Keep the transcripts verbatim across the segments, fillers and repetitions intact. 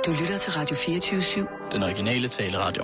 Du lytter til Radio fireogtyve syv. Den originale taleradio.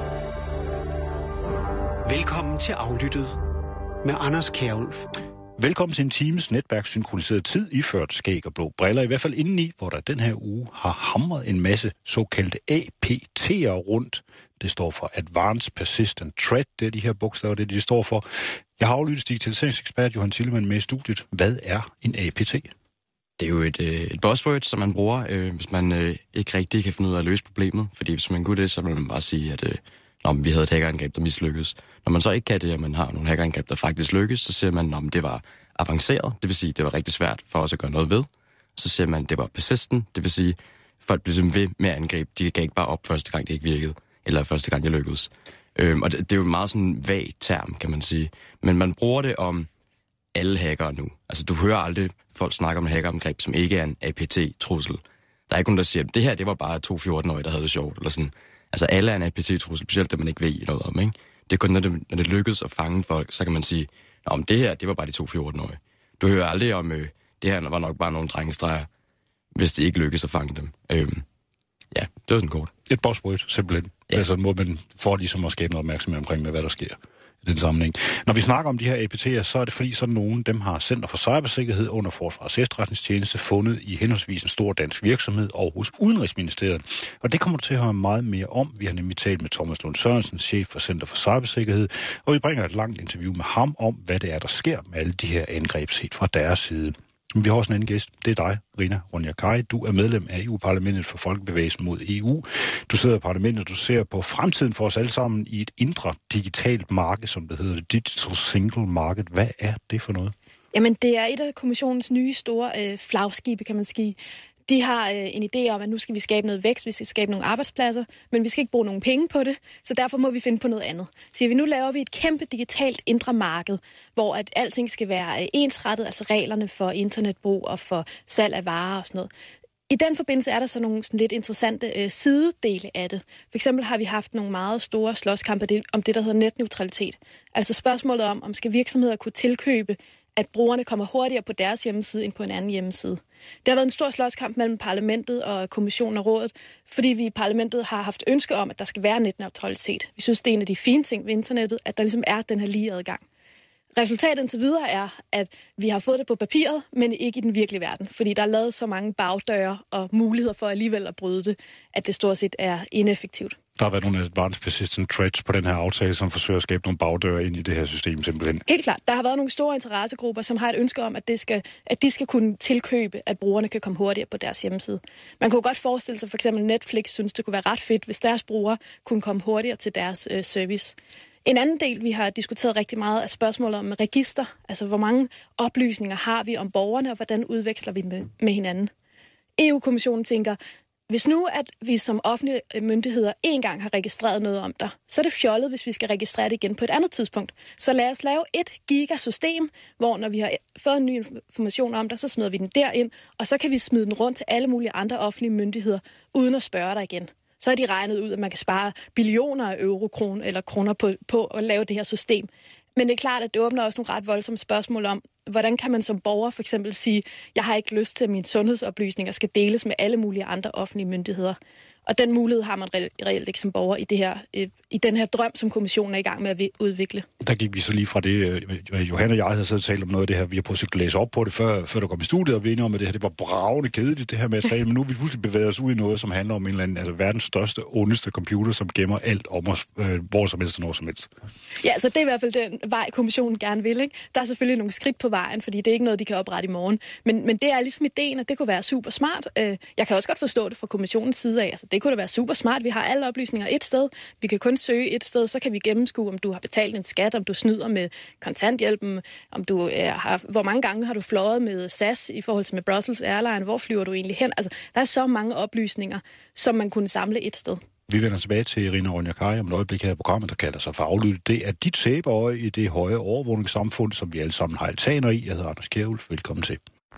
Velkommen til Aflyttet med Anders Kjærulf. Velkommen til en times netværkssynkroniseret tid iført skæg og blå briller, i hvert fald indeni, hvor der den her uge har hamret en masse såkaldte A P T'er rundt. Det står for Advanced Persistent Threat, det er de her bogstaver, det er de står for. Jeg har aflyttet digitaliseringsekspert Johan Tillemann med i studiet. Hvad er en A P T? Det er jo et, øh, et buzzword, som man bruger, øh, hvis man øh, ikke rigtig kan finde ud af at løse problemet. Fordi hvis man kunne det, så vil man bare sige, at øh, når vi havde et hackerangreb, der mislykkedes. Når man så ikke kan det, og man har nogle hackerangreb, der faktisk lykkes, så siger man, at det var avanceret. Det vil sige, at det var rigtig svært for os at gøre noget ved. Så siger man, at det var persistent. Det vil sige, at folk blev ved med at angribe. De gav ikke bare op første gang, det ikke virkede. Eller første gang, det lykkedes. Øh, og det, det er jo en meget sådan vag term, kan man sige. Men man bruger det om alle hackere nu. Altså, du hører aldrig folk snakke om en hackerangreb, som ikke er en A P T-trussel. Der er ikke nogen, der siger, at det her, det var bare to fjorten-årige, der havde det sjovt, eller sådan. Altså, alle er en A P T-trussel, specielt det, man ikke ved noget om, ikke? Det er kun, når det, når det lykkedes at fange folk, så kan man sige, om det her, det var bare de to fjorten-årige. Du hører aldrig om, øh, det her var nok bare nogle drengestreger, hvis det ikke lykkedes at fange dem. Øhm, ja, det var sådan kort. Et buzzword, simpelthen. Ja. Altså, må man får ligesom at skabe noget opmærksomhed omkring, med hvad der sker. Den sammenhæng. Når vi snakker om de her A P T'er, så er det fordi sådan nogen, dem har Center for Cybersikkerhed under Forsvarets Efterretningstjeneste fundet i henholdsvis en stor dansk virksomhed og hos Udenrigsministeriet. Og det kommer du til at høre meget mere om. Vi har nemlig talt med Thomas Lund Sørensen, chef for Center for Cybersikkerhed, og vi bringer et langt interview med ham om, hvad det er, der sker med alle de her angreb set fra deres side. Men vi har også en anden gæst. Det er dig, Rina Ronja-Kari. Du er medlem af E U-parlamentet for Folkebevægelsen mod E U. Du sidder i parlamentet, du ser på fremtiden for os alle sammen i et indre digitalt marked, som det hedder, Digital Single Market. Hvad er det for noget? Jamen, det er et af kommissionens nye store øh, flagskibe, kan man sige. De har øh, en idé om, at nu skal vi skabe noget vækst, vi skal skabe nogle arbejdspladser, men vi skal ikke bruge nogen penge på det, så derfor må vi finde på noget andet. Så vi, nu laver vi et kæmpe digitalt indre marked, hvor at alting skal være øh, ensrettet, altså reglerne for internetbrug og for salg af varer og sådan noget. I den forbindelse er der så nogle sådan lidt interessante øh, sidedele af det. For eksempel har vi haft nogle meget store slåskampe om det, der hedder netneutralitet. Altså spørgsmålet om, om skal virksomheder kunne tilkøbe, at brugerne kommer hurtigere på deres hjemmeside end på en anden hjemmeside. Det har været en stor slåskamp mellem parlamentet og kommissionen og rådet, fordi vi i parlamentet har haft ønske om, at der skal være netneutralitet. Vi synes, det er en af de fine ting ved internettet, at der ligesom er den her lige adgang. Resultatet indtil videre er, at vi har fået det på papiret, men ikke i den virkelige verden, fordi der er lavet så mange bagdøre og muligheder for alligevel at bryde det, at det stort set er ineffektivt. Der har været nogle advanced persistent threats på den her aftale, som forsøger at skabe nogle bagdøre ind i det her system simpelthen. Helt klart. Der har været nogle store interessegrupper, som har et ønske om, at, det skal, at de skal kunne tilkøbe, at brugerne kan komme hurtigere på deres hjemmeside. Man kunne godt forestille sig, for eksempel Netflix synes, det kunne være ret fedt, hvis deres brugere kunne komme hurtigere til deres øh, service. En anden del, vi har diskuteret rigtig meget, er spørgsmålet om register. Altså, hvor mange oplysninger har vi om borgerne, og hvordan udveksler vi med, med hinanden? E U-kommissionen tænker, hvis nu, at vi som offentlige myndigheder en gang har registreret noget om dig, så er det fjollet, hvis vi skal registrere det igen på et andet tidspunkt. Så lad os lave et gigasystem, hvor når vi har fået en ny information om dig, så smider vi den derind, og så kan vi smide den rundt til alle mulige andre offentlige myndigheder, uden at spørge dig igen. Så er de regnet ud, at man kan spare billioner af eurokroner eller kroner på, på at lave det her system. Men det er klart, at det åbner også nogle ret voldsomme spørgsmål om, hvordan kan man som borger for eksempel sige, jeg har ikke lyst til, at mine sundhedsoplysninger skal deles med alle mulige andre offentlige myndigheder. Og den mulighed har man reelt ikke som borger i, det her, i den her drøm, som kommissionen er i gang med at udvikle. Der gik vi så lige fra det, Johan og jeg havde så talt om noget af det her, vi har prøvet at læse op på det, før, før der kom i studiet, og vi er enige om, at det her det var bravende kedeligt, det her materiale, men nu er vi pludselig bevæget os ud i noget, som handler om en eller anden, altså verdens største, ondeste computer, som gemmer alt om os, øh, hvor som helst og noget som helst. Ja, så det er i hvert fald den vej, kommissionen gerne vil, ikke? Der er selvfølgelig nogle skridt på vejen, fordi det er ikke noget, de kan oprette i morgen, men, men det er ligesom ideen, at det kunne være super smart. Jeg kan også godt forstå det fra kommissionens side af, altså det kunne da være super smart. Vi har alle oplysninger et sted. Vi kan kun søge et sted, så kan vi gennemskue, om du har betalt en skat, om du snyder med kontanthjælpen, om du øh, har, hvor mange gange har du fløjet med S A S i forhold til med Brussels Airline, hvor flyver du egentlig hen? Altså, der er så mange oplysninger, som man kunne samle et sted. Vi vender tilbage til Rina Ronja-Kari om et øjeblik her i programmet, der kalder sig for Aflyttet. Det er dit sæbeøje i det høje overvågningssamfund, som vi alle sammen har altaner i. Jeg hedder Anders Kjærulf. Velkommen til.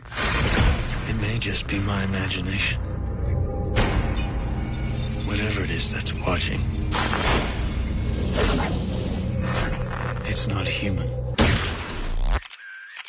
It may just be my imagination. Whatever it is that's watching, it's not human.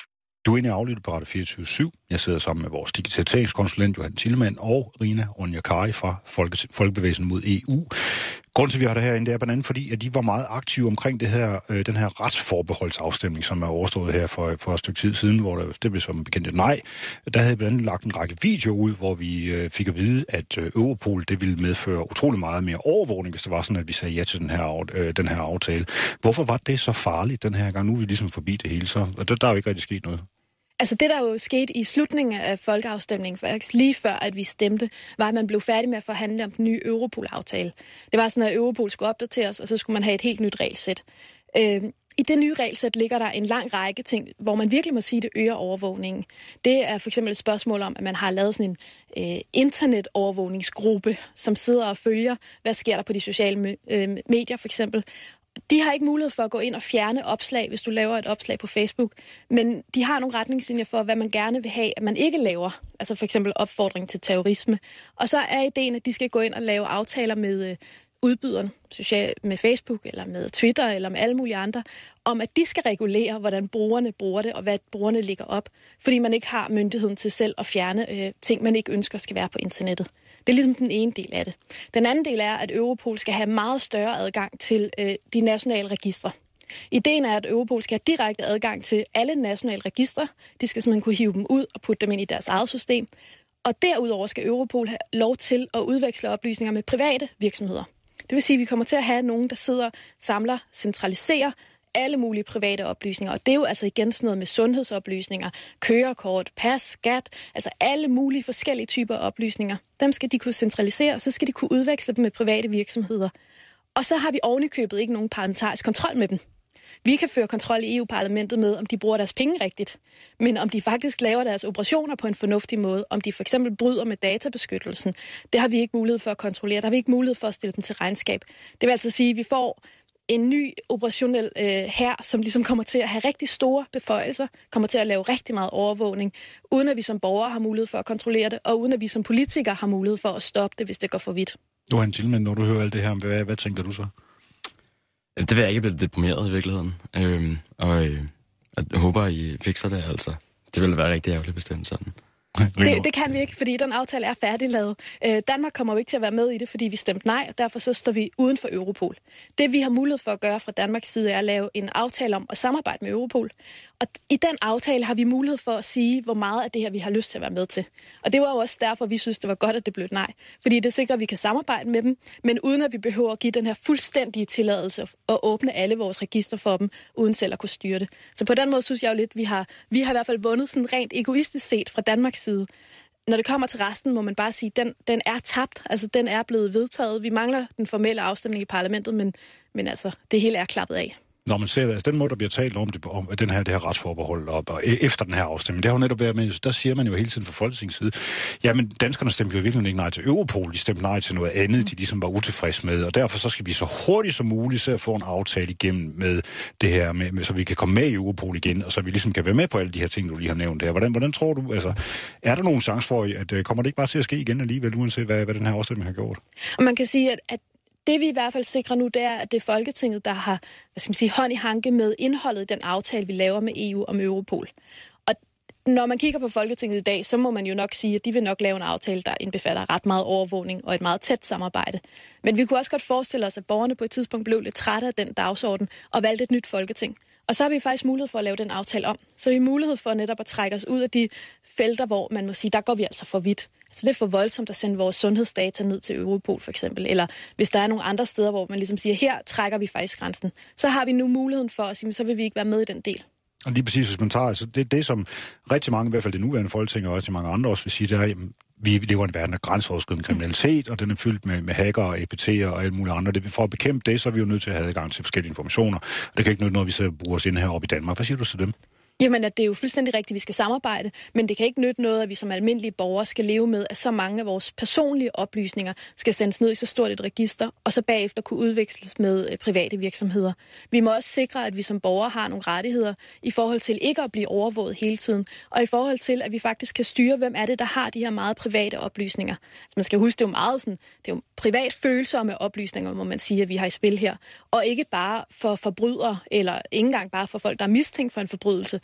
Du er inde i Aflyttet på Radio fireogtyve syv. Jeg sidder sammen med vores digitaliseringskonsulent Johan Thielemann og Rina Ronja-Kari fra Folke, Folkebevægelsen mod E U. Grunden til, at vi har det herinde, det er blandt andet fordi, at de var meget aktive omkring det her, øh, den her retsforbeholdsafstemning, som er overstået her for, for et stykke tid siden, hvor der, det blev som bekendt et nej. Der havde blandt andet lagt en række videoer ud, hvor vi øh, fik at vide, at øh, Europol det ville medføre utrolig meget mere overvågning, hvis det var sådan, at vi sagde ja til den her, øh, den her aftale. Hvorfor var det så farligt den her gang? Nu er vi ligesom forbi det hele, så og der, der er jo ikke rigtig sket noget. Altså det, der jo skete i slutningen af folkeafstemningen, faktisk lige før, at vi stemte, var, at man blev færdig med at forhandle om den nye Europol-aftale. Det var sådan, at Europol skulle opdateres, og så skulle man have et helt nyt regelsæt. Øh, I det nye regelsæt ligger der en lang række ting, hvor man virkelig må sige, at det øger overvågningen. Det er for eksempel et spørgsmål om, at man har lavet sådan en øh, internetovervågningsgruppe, som sidder og følger, hvad sker der på de sociale øh, medier for eksempel. De har ikke mulighed for at gå ind og fjerne opslag, hvis du laver et opslag på Facebook, men de har nogle retningslinjer for, hvad man gerne vil have, at man ikke laver. Altså for eksempel opfordring til terrorisme. Og så er ideen, at de skal gå ind og lave aftaler med øh, udbyderen, social, med Facebook eller med Twitter eller med alle mulige andre, om at de skal regulere, hvordan brugerne bruger det og hvad brugerne lægger op, fordi man ikke har myndigheden til selv at fjerne øh, ting, man ikke ønsker skal være på internettet. Det er ligesom den ene del af det. Den anden del er, at Europol skal have meget større adgang til øh, de nationale registre. Ideen er, at Europol skal have direkte adgang til alle nationale registre. De skal simpelthen kunne hive dem ud og putte dem ind i deres eget system. Og derudover skal Europol have lov til at udveksle oplysninger med private virksomheder. Det vil sige, at vi kommer til at have nogen, der sidder, samler, centraliserer alle mulige private oplysninger. Og det er jo altså igen sådan noget med sundhedsoplysninger, kørekort, pas, skat, altså alle mulige forskellige typer af oplysninger. Dem skal de kunne centralisere, og så skal de kunne udveksle dem med private virksomheder. Og så har vi ovenikøbet ikke nogen parlamentarisk kontrol med dem. Vi kan føre kontrol i E U-parlamentet med, om de bruger deres penge rigtigt, men om de faktisk laver deres operationer på en fornuftig måde, om de for eksempel bryder med databeskyttelsen, det har vi ikke mulighed for at kontrollere. Der har vi ikke mulighed for at stille dem til regnskab. Det vil altså sige, at vi får en ny operationel øh, hær, som ligesom kommer til at have rigtig store beføjelser, kommer til at lave rigtig meget overvågning, uden at vi som borgere har mulighed for at kontrollere det, og uden at vi som politikere har mulighed for at stoppe det, hvis det går for vidt. Johan Thielemann, når du hører alt det her, hvad, hvad tænker du så? Det vil jeg ikke blive deprimeret i virkeligheden. Øhm, og øh, jeg håber, I fikser det, altså. Det ville være rigtig ærgerligt bestemt sådan. Det, det kan vi ikke, fordi den aftale er færdiglavet. Øh, Danmark kommer jo ikke til at være med i det, fordi vi stemte nej, og derfor så står vi uden for Europol. Det vi har mulighed for at gøre fra Danmarks side er at lave en aftale om at samarbejde med Europol. Og i den aftale har vi mulighed for at sige, hvor meget af det her vi har lyst til at være med til. Og det var jo også derfor, vi synes, det var godt, at det blev et nej. Fordi det sikrer, at vi kan samarbejde med dem, men uden at vi behøver at give den her fuldstændige tilladelse og åbne alle vores register for dem, uden selv at kunne styre det. Så på den måde synes jeg jo lidt, vi har, vi har i hvert fald vundet sådan rent egoistisk set fra Danmarks side. Når det kommer til resten, må man bare sige, at den, den er tabt. Altså, den er blevet vedtaget. Vi mangler den formelle afstemning i parlamentet, men, men altså, det hele er klappet af. Når man ser, altså den måde, der bliver talt om, det, om den her, det her retsforbehold op, og efter den her afstemning, det har jo netop været med, der siger man jo hele tiden fra Folketingets side, jamen danskerne stemte jo virkelig ikke nej til Europol, de stemte nej til noget andet, de ligesom var utilfredse med, og derfor så skal vi så hurtigt som muligt se at få en aftale igennem med det her, med, med, så vi kan komme med i Europol igen, og så vi ligesom kan være med på alle de her ting, du lige har nævnt her. Hvordan, hvordan tror du, altså, er der nogen chance for, at uh, kommer det ikke bare til at ske igen alligevel, uanset hvad, hvad den her afstemning har gjort? Og man kan sige, at, at det vi i hvert fald sikrer nu, det er, at det er Folketinget, der har, hvad skal man sige, hånd i hanke med indholdet i den aftale, vi laver med E U om Europol. Og når man kigger på Folketinget i dag, så må man jo nok sige, at de vil nok lave en aftale, der indbefatter ret meget overvågning og et meget tæt samarbejde. Men vi kunne også godt forestille os, at borgerne på et tidspunkt blev lidt trætte af den dagsorden og valgte et nyt Folketing. Og så har vi faktisk mulighed for at lave den aftale om. Så har vi mulighed for netop at trække os ud af de felter, hvor man må sige, der går vi altså for vidt. Så det er for voldsomt at sende vores sundhedsdata ned til Europol for eksempel, eller hvis der er nogle andre steder, hvor man ligesom siger, her trækker vi faktisk grænsen, så har vi nu muligheden for at sige, så vil vi ikke være med i den del. Og lige præcis, hvis man tager, altså det, det som rigtig mange, i hvert fald det nuværende Folketing og rigtig mange andre også vil sige, det er, jamen, vi lever i en verden af grænseoverskridende kriminalitet, og den er fyldt med, med hacker og A P T'er og alle mulige andre. Det, for at bekæmpe det, så er vi jo nødt til at have adgang til forskellige informationer. Og det kan ikke nytte noget, vi sidder og bruger os inde heroppe i Danmark. Hvad siger du til dem? Jamen, at det er jo fuldstændig rigtigt, at vi skal samarbejde, men det kan ikke nytte noget, at vi som almindelige borgere skal leve med, at så mange af vores personlige oplysninger skal sendes ned i så stort et register, og så bagefter kunne udveksles med private virksomheder. Vi må også sikre, at vi som borgere har nogle rettigheder i forhold til ikke at blive overvåget hele tiden, og i forhold til, at vi faktisk kan styre, hvem er det, der har de her meget private oplysninger. Så man skal huske, det er jo meget sådan, det er jo privat følsomme oplysninger, må man sige, at vi har i spil her, og ikke bare for forbrydere, eller ikke engang bare for folk, der er mistænkt for en forbrydelse,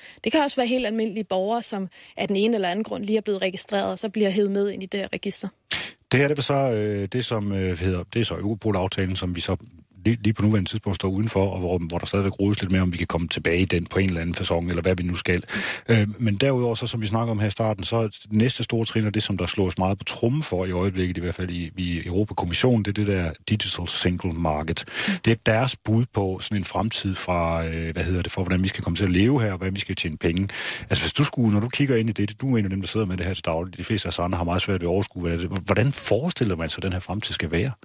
Det kan også være helt almindelige borgere, som af den ene eller anden grund lige er blevet registreret, og så bliver hævet med ind i det her register. Det her det er så øh, det, som øh, hedder, det er så Europol-aftalen, som vi så lige, lige på nuværende tidspunkt står udenfor, og hvor, hvor der stadigvæk rodes lidt mere, om vi kan komme tilbage i den på en eller anden facon, eller hvad vi nu skal. Øh, men derudover, så, som vi snakker om her i starten, så er næste store trin, og det, som der slås meget på trummen for i øjeblikket, i hvert fald i, i Europakommissionen, det er det der Digital Single Market. Det er deres bud på sådan en fremtid fra, øh, hvad hedder det, for hvordan vi skal komme til at leve her, og hvordan vi skal tjene penge. Altså hvis du skulle, når du kigger ind i det, du er en af dem, der sidder med det her til dagligt, de fleste af os andre har meget svært ved at overskue, hvad det, hvordan forestiller man sig, at den her fremtid skal være?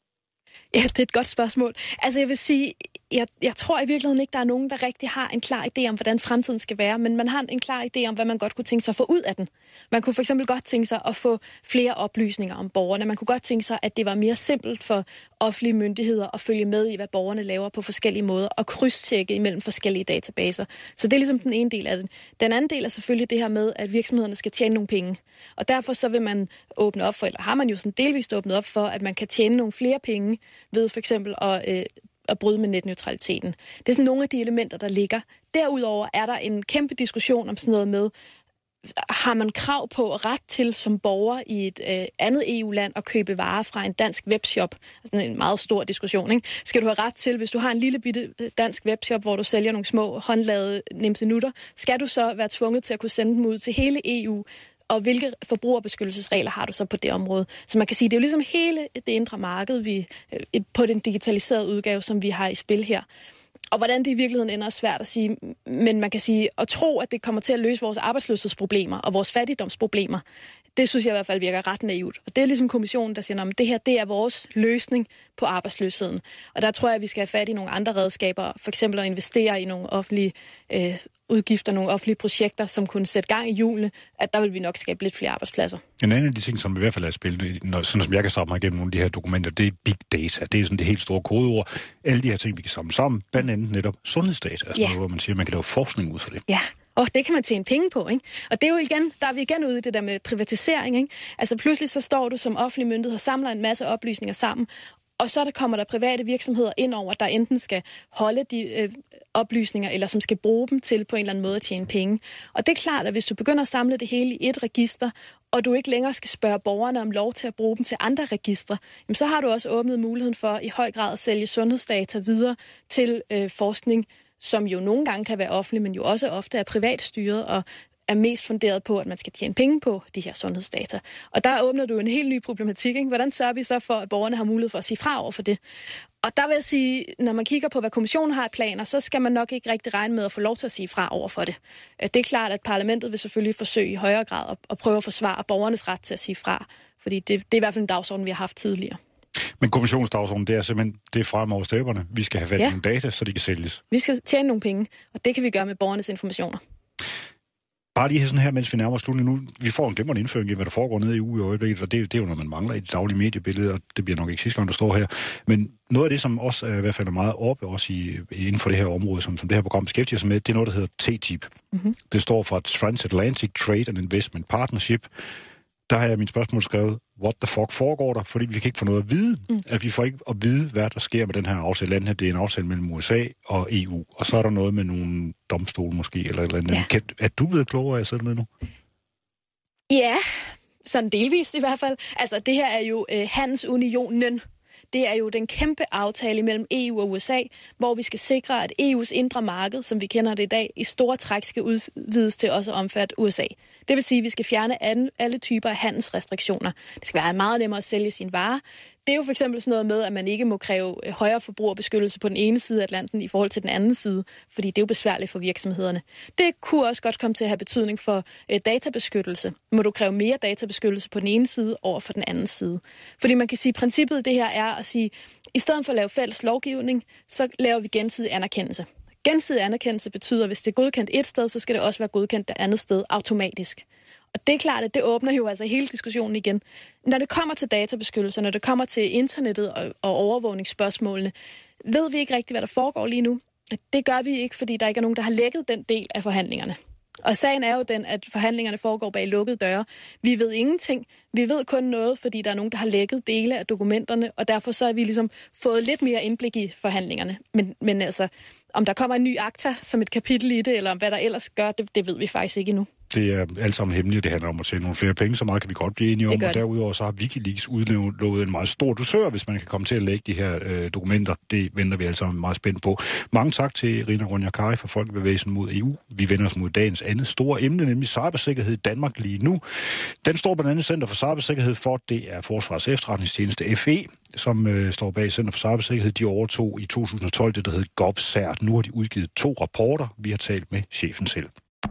Ja, det er et godt spørgsmål. Altså jeg vil sige, jeg, jeg tror i virkeligheden ikke, der er nogen, der rigtig har en klar idé om, hvordan fremtiden skal være, men man har en klar idé om, hvad man godt kunne tænke sig at få ud af den. Man kunne for eksempel godt tænke sig at få flere oplysninger om borgerne. Man kunne godt tænke sig, at det var mere simpelt for offentlige myndigheder at følge med i, hvad borgerne laver på forskellige måder, og krydstjekke imellem forskellige databaser. Så det er ligesom den ene del af det. Den anden del er selvfølgelig det her med, at virksomhederne skal tjene nogle penge. Og derfor så vil man åbne op for, eller har man jo sådan delvist åbnet op for, at man kan tjene nogle flere penge ved for eksempel at, øh, at bryde med netneutraliteten. Det er sådan nogle af de elementer, der ligger. Derudover er der en kæmpe diskussion om sådan noget med, har man krav på ret til som borger i et øh, andet E U-land at købe varer fra en dansk webshop? Altså en meget stor diskussion, ikke? Skal du have ret til, hvis du har en lille bitte dansk webshop, hvor du sælger nogle små håndlavede nimsenutter, skal du så være tvunget til at kunne sende dem ud til hele E U? Og hvilke forbrugerbeskyttelsesregler har du så på det område? Så man kan sige, det er jo ligesom hele det indre marked vi, på den digitaliserede udgave, som vi har i spil her. Og hvordan det i virkeligheden ender er svært at sige, men man kan sige, at tro, at det kommer til at løse vores arbejdsløshedsproblemer og vores fattigdomsproblemer, det synes jeg i hvert fald virker ret naivt. Og det er ligesom kommissionen, der siger, at det her det er vores løsning på arbejdsløsheden. Og der tror jeg, at vi skal have fat i nogle andre redskaber, for eksempel at investere i nogle offentlige øh, udgifter, nogle offentlige projekter, som kunne sætte gang i hjulene, at der vil vi nok skabe lidt flere arbejdspladser. En anden af de ting, som i hvert fald er spillet, sådan som jeg kan samle mig igennem nogle af de her dokumenter, det er big data. Det er sådan det helt store kodeord. Alle de her ting, vi kan samle sammen, blandt andet netop sundhedsdata, altså ja. Noget, hvor man siger, at man kan lave forskning ud for det. Ja. Og det kan man tjene penge på, ikke? Og det er jo igen, der er vi igen ude i det der med privatisering, ikke? Altså pludselig så står du som offentlig myndighed og samler en masse oplysninger sammen, og så der kommer der private virksomheder ind over, der enten skal holde de øh, oplysninger, eller som skal bruge dem til på en eller anden måde at tjene penge. Og det er klart, at hvis du begynder at samle det hele i et register, og du ikke længere skal spørge borgerne om lov til at bruge dem til andre registre, jamen så har du også åbnet muligheden for i høj grad at sælge sundhedsdata videre til øh, forskning, som jo nogle gange kan være offentlig, men jo også ofte er privatstyret og er mest funderet på, at man skal tjene penge på de her sundhedsdata. Og der åbner du en helt ny problematik, ikke? Hvordan sørger vi så for, at borgerne har mulighed for at sige fra over for det? Og der vil jeg sige, når man kigger på, hvad kommissionen har af planer, så skal man nok ikke rigtig regne med at få lov til at sige fra over for det. Det er klart, at parlamentet vil selvfølgelig forsøge i højere grad at, at prøve at forsvare borgernes ret til at sige fra, fordi det, det er i hvert fald en dagsorden, vi har haft tidligere. Men kommissionsdagsordenen, det er simpelthen det er frem over stepperne. Vi skal have fat i ja. nogle data, så de kan sælges. Vi skal tjene nogle penge, og det kan vi gøre med borgernes informationer. Bare lige sådan her, mens vi nærmer os slutningen nu. Vi får en glimrende indføring i, hvad der foregår nede i E U i øjeblikket, og det, det er jo, når man mangler i det daglige mediebillede, og det bliver nok ikke sidste gang, der står her. Men noget af det, som også er i hvert fald meget oppe også i, inden for det her område, som, som det her program beskæftiger sig med, det er noget, der hedder T T I P. Mm-hmm. Det står for Transatlantic Trade and Investment Partnership. Der har jeg min spørgsmål skrevet, what the fuck foregår der? Fordi vi kan ikke få noget at vide. Mm. At vi får ikke at vide, hvad der sker med den her aftale. Landet her, det er en aftale mellem U S A og E U. Og så er der noget med nogle domstole måske, eller et eller andet. Ja. Kan, er du blevet klogere, jeg sidder med nu? Ja, sådan delvist i hvert fald. Altså, det her er jo øh, handelsunionen. Det er jo den kæmpe aftale mellem E U og U S A, hvor vi skal sikre, at E U's indre marked, som vi kender det i dag, i store træk skal udvides til også at omfatte U S A. Det vil sige, at vi skal fjerne alle typer af handelsrestriktioner. Det skal være meget nemmere at sælge sine varer. Det er jo for eksempel sådan noget med, at man ikke må kræve højere forbrugerbeskyttelse på den ene side af Atlanten i forhold til den anden side, fordi det er jo besværligt for virksomhederne. Det kunne også godt komme til at have betydning for øh, databeskyttelse. Må du kræve mere databeskyttelse på den ene side over for den anden side? Fordi man kan sige, at princippet i det her er at sige, at i stedet for at lave fælles lovgivning, så laver vi gensidig anerkendelse. Gensidig anerkendelse betyder, at hvis det er godkendt et sted, så skal det også være godkendt det andet sted automatisk. Og det er klart, at det åbner jo altså hele diskussionen igen. Når det kommer til databeskyttelse, når det kommer til internettet og, og overvågningsspørgsmålene, ved vi ikke rigtigt, hvad der foregår lige nu. Det gør vi ikke, fordi der ikke er nogen, der har lækket den del af forhandlingerne. Og sagen er jo den, at forhandlingerne foregår bag lukkede døre. Vi ved ingenting. Vi ved kun noget, fordi der er nogen, der har lækket dele af dokumenterne, og derfor så har vi ligesom fået lidt mere indblik i forhandlingerne. Men, men altså, om der kommer en ny akta som et kapitel i det, eller om hvad der ellers gør, det, det ved vi faktisk ikke endnu. Det er alt sammen hemmeligt, det handler om at tjene nogle flere penge, så meget kan vi godt blive enige om. Og derudover så har Wikileaks udlovet en meget stor dusør, hvis man kan komme til at lægge de her øh, dokumenter. Det venter vi altså meget spændt på. Mange tak til Rina Ronja Kari fra Folkebevægelsen mod E U. Vi vender os mod dagens andet store emne, nemlig cybersikkerhed i Danmark lige nu. Den står blandt andet Center for Cybersikkerhed for, det er Forsvarets Efterretningstjeneste F E, som øh, står bag Center for Cybersikkerhed. De overtog i to tusind og tolv det, der hed GovCert. Nu har de udgivet to rapporter. Vi har talt med chefen selv.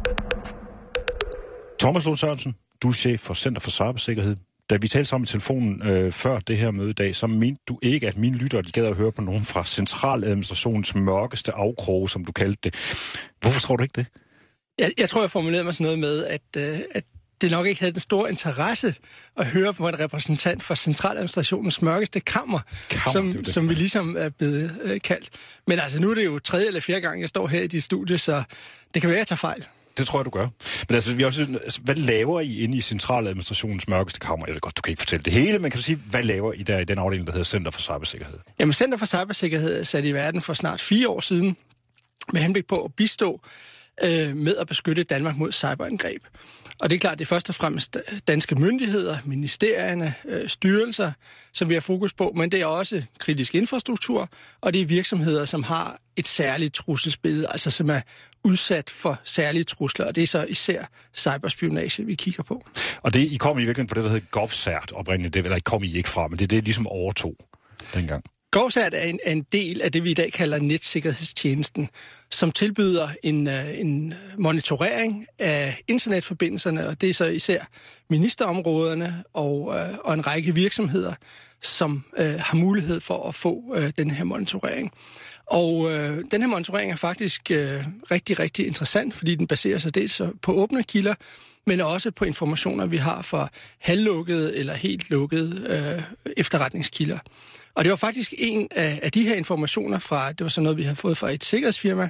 Thomas Lund Sørensen, du er chef for Center for Cybersikkerhed. Da vi talte sammen i telefonen øh, før det her møde i dag, så mente du ikke, at mine lyttere de gad at høre på nogen fra centraladministrationens mørkeste afkroge, som du kaldte det. Hvorfor tror du ikke det? Jeg, jeg tror, jeg formulerede mig sådan noget med, at, øh, at det nok ikke havde den store interesse at høre på en repræsentant for centraladministrationens mørkeste kammer, kammer som, det det. som vi ligesom er blevet øh, kaldt. Men altså, nu er det jo tredje eller fjerde gang, jeg står her i dit studie, så det kan være, at jeg tager fejl. Det tror jeg, du gør. Men altså, vi også, hvad laver I inde i centraladministrationens mørkeste kammer? Jeg ved godt, du kan ikke fortælle det hele, men kan du sige, hvad laver I der i den afdeling, der hedder Center for Cybersikkerhed? Jamen, Center for Cybersikkerhed er sat i verden for snart fire år siden, med henblik på at bistå øh, med at beskytte Danmark mod cyberangreb. Og det er klart, det er først og fremmest danske myndigheder, ministerierne, øh, styrelser, som vi har fokus på, men det er også kritisk infrastruktur, og det er virksomheder, som har et særligt trusselsbillede, altså som er udsat for særlige trusler, og det er så især cyberspionage, vi kigger på. Og det, I kom i virkeligheden på det, der hedder GovCert oprindeligt, det, eller I kom I ikke fra, men det er det, ligesom overtog dengang. GovCert er en, er en del af det, vi i dag kalder netsikkerhedstjenesten, som tilbyder en, en monitorering af internetforbindelserne, og det er så især ministerområderne og, og en række virksomheder, som øh, har mulighed for at få øh, den her monitorering. Og øh, den her monitorering er faktisk øh, rigtig, rigtig interessant, fordi den baserer sig dels på åbne kilder, men også på informationer, vi har fra halvlukkede eller helt lukkede øh, efterretningskilder. Og det var faktisk en af, af de her informationer fra, det var sådan noget, vi havde fået fra et sikkerhedsfirma,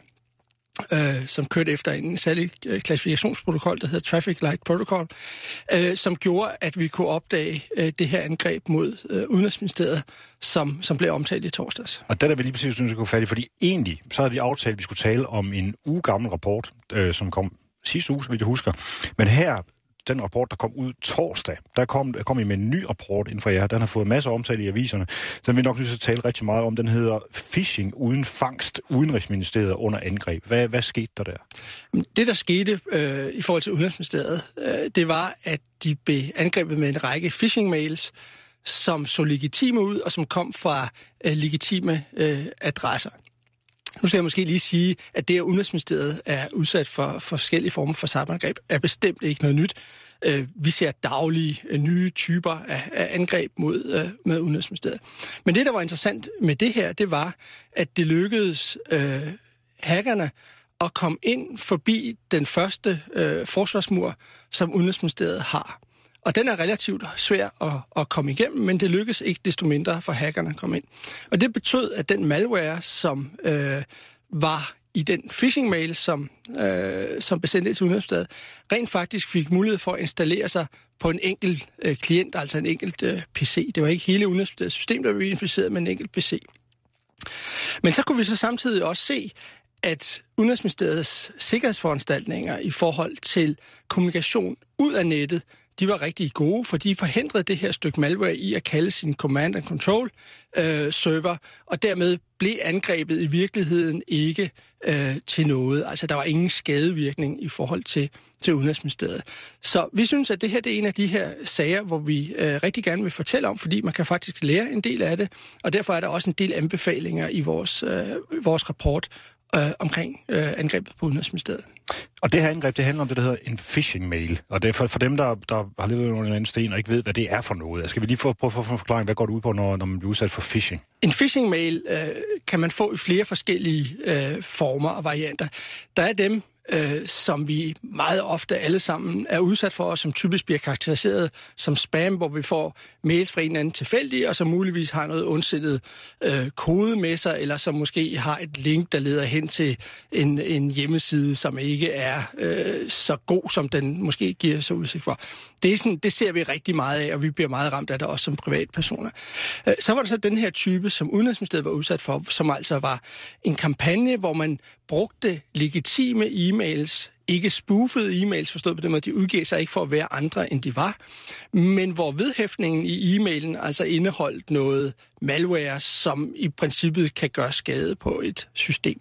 øh, som kørte efter en særlig øh, klassifikationsprotokol, der hedder Traffic Light Protocol, øh, som gjorde, at vi kunne opdage øh, det her angreb mod øh, Udenrigsministeriet, som, som blev omtalt i torsdags. Og det er vi lige præcis synes, at gå fat i, fordi egentlig så havde vi aftalt, at vi skulle tale om en uge gammel rapport, øh, som kom sidste uge, så vidt jeg husker. Men her, den rapport, der kom ud torsdag, der kom, kom I med en ny rapport inden for jer. Den har fået masser af omtale i aviserne. Den vil nok lige så tale rigtig meget om. Den hedder Phishing uden fangst, Udenrigsministeriet under angreb. Hvad, hvad skete der der? Det, der skete øh, i forhold til Udenrigsministeriet, øh, det var, at de blev angrebet med en række phishing-mails, som så legitime ud, og som kom fra øh, legitime øh, adresser. Nu skal jeg måske lige sige, at det, at Udenrigsministeriet er udsat for, for forskellige former for cyberangreb, er bestemt ikke noget nyt. Vi ser daglige nye typer af, af angreb mod med Udenrigsministeriet. Men det, der var interessant med det her, det var, at det lykkedes øh, hackerne at komme ind forbi den første øh, forsvarsmur, som Udenrigsministeriet har. Og den er relativt svær at, at komme igennem, men det lykkes ikke desto mindre for hackerne at komme ind. Og det betød, at den malware, som øh, var i den phishing-mail, som, øh, som blev sendt ind til Udenrigsministeriet, rent faktisk fik mulighed for at installere sig på en enkelt øh, klient, altså en enkelt øh, P C. Det var ikke hele Udenrigsministeriets system, der blev inficeret, men en enkelt P C. Men så kunne vi så samtidig også se, at Udenrigsministeriets sikkerhedsforanstaltninger i forhold til kommunikation ud af nettet, de var rigtig gode, for de forhindrede det her stykke malware i at kalde sin command and control øh, server, og dermed blev angrebet i virkeligheden ikke øh, til noget. Altså, der var ingen skadevirkning i forhold til, til Udenrigsministeriet. Så vi synes, at det her det er en af de her sager, hvor vi øh, rigtig gerne vil fortælle om, fordi man kan faktisk lære en del af det, og derfor er der også en del anbefalinger i vores, øh, vores rapport øh, omkring øh, angrebet på Udenrigsministeriet. Og det her angreb, det handler om det, der hedder en phishing-mail. Og det er for, for dem, der, der har levet under en anden sten og ikke ved, hvad det er for noget. Skal vi lige få, prøve at få en forklaring, hvad går det ud på, når, når man bliver udsat for phishing? En phishing-mail øh, kan man få i flere forskellige øh, former og varianter. Der er dem, øh, som vi meget ofte alle sammen er udsat for, og som typisk bliver karakteriseret som spam, hvor vi får mails fra en eller anden tilfældig, og som muligvis har noget ondsindet øh, kode med sig, eller som måske har et link, der leder hen til en, en hjemmeside, som ikke er øh, så god, som den måske giver sig udsigt for. Det, er sådan, det ser vi rigtig meget af, og vi bliver meget ramt af det også som privatpersoner. Øh, så var der så den her type, som Udenrigsministeriet var udsat for, som altså var en kampagne, hvor man brugte legitime e-mails, ikke spoofede e-mails, forstået på den måde, de udgav sig ikke for at være andre, end de var, men hvor vedhæftningen i e-mailen altså indeholdt noget malware, som i princippet kan gøre skade på et system.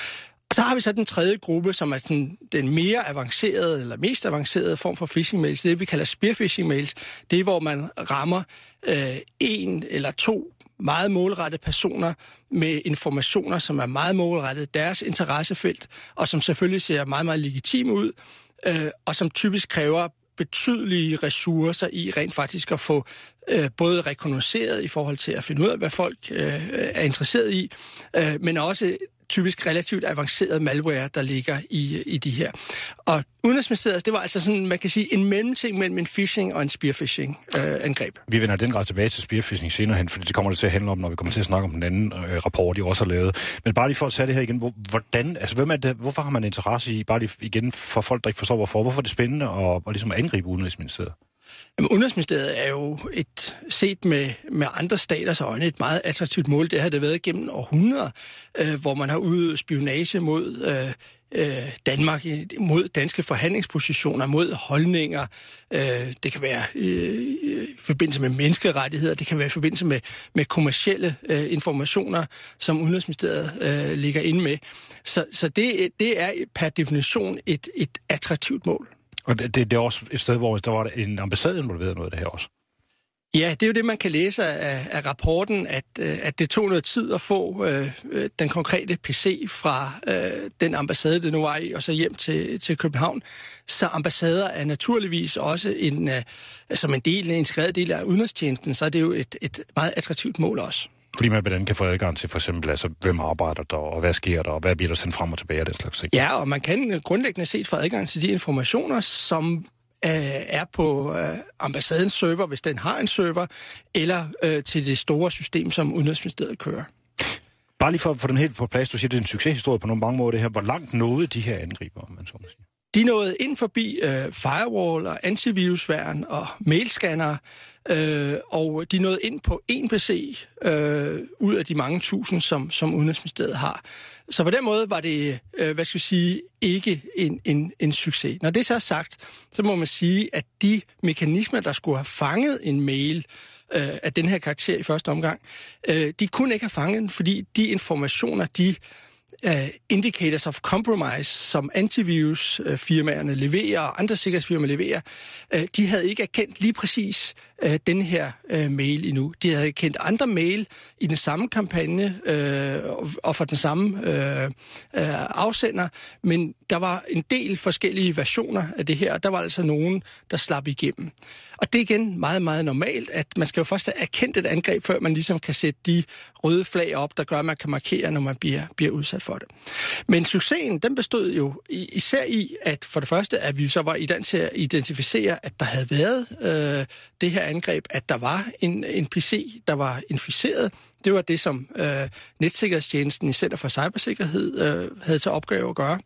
Og så har vi så den tredje gruppe, som er sådan den mere avancerede, eller mest avancerede form for phishing-mails, det vi kalder spear-phishing-mails. Det er, hvor man rammer øh, en eller to meget målrettede personer med informationer, som er meget målrettet deres interessefelt, og som selvfølgelig ser meget, meget legitime ud, øh, og som typisk kræver betydelige ressourcer i rent faktisk at få øh, både rekognosceret i forhold til at finde ud af, hvad folk øh, er interesseret i, øh, men også typisk relativt avanceret malware, der ligger i, i de her. Og Udenrigsministeriet, det var altså sådan, man kan sige, en mellemting mellem en phishing og en spearphishing-angreb. Øh, vi vender den grad tilbage til spearphishing senere hen, fordi det kommer det til at handle om, når vi kommer til at snakke om den anden øh, rapport, de også har lavet. Men bare lige for at tage det her igen, hvor, hvordan, altså hvem er det, hvorfor har man interesse i, bare lige igen for folk, der ikke forstår hvorfor, hvorfor er det spændende at, at, ligesom at angribe Udenrigsministeriet? Jamen, Udenrigsministeriet er jo et, set med, med andre staters øjne, et meget attraktivt mål. Det har det været gennem århundreder, øh, hvor man har udøvet spionage mod øh, øh, Danmark, mod danske forhandlingspositioner, mod holdninger. Øh, det kan være øh, i forbindelse med menneskerettigheder, det kan være i forbindelse med, med kommercielle øh, informationer, som Udenrigsministeriet øh, ligger inde med. Så, så det, det er per definition et, et attraktivt mål. Og det, det er også et sted, hvor der var en ambassade involveret noget af det her også. Ja, det er jo det, man kan læse af, af rapporten, at, at det tog noget tid at få øh, den konkrete P C fra øh, den ambassade, det nu var i, og så hjem til, til København. Så ambassader er naturligvis også en, øh, som en del, en integreret del af udenrigstjenesten, så er det jo et, et meget attraktivt mål også. Fordi man blandt andet kan få adgang til for eksempel, altså, hvem arbejder der, og hvad sker der, og hvad bliver der sendt frem og tilbage af den slags ting. Ja, og man kan grundlæggende set få adgang til de informationer, som øh, er på øh, ambassadens server, hvis den har en server, eller øh, til det store system, som Udenrigsministeriet kører. Bare lige for at få den helt på plads, du siger, det er en succeshistorie på nogle mange måder det her. Hvor langt nåede de her angriber, om man så må sige? De nåede ind forbi øh, firewall og antivirusværn og mailscanner, øh, og de nåede ind på en P C øh, ud af de mange tusind, som, som Udenrigsministeriet har. Så på den måde var det, øh, hvad skal vi sige, ikke en, en, en succes. Når det så er sagt, så må man sige, at de mekanismer, der skulle have fanget en mail øh, af den her karakter i første omgang, øh, de kunne ikke have fanget den, fordi de informationer, de Uh, indicators of compromise, som antivirusfirmaerne leverer og andre sikkerhedsfirmaer leverer, uh, de havde ikke erkendt lige præcis uh, den her uh, mail endnu. De havde kendt andre mail i den samme kampagne uh, og for den samme uh, uh, afsender, men der var en del forskellige versioner af det her, og der var altså nogen, der slap igennem. Og det er igen meget, meget normalt, at man skal jo først have erkendt et angreb, før man ligesom kan sætte de røde flag op, der gør, at man kan markere, når man bliver, bliver udsat for det. Men succesen, den bestod jo især i, at for det første, at vi så var i stand til at identificere, at der havde været øh, det her angreb, at der var en, en P C, der var inficeret. Det var det, som øh, netsikkerhedstjenesten i Center for Cybersikkerhed øh, havde til opgave at gøre.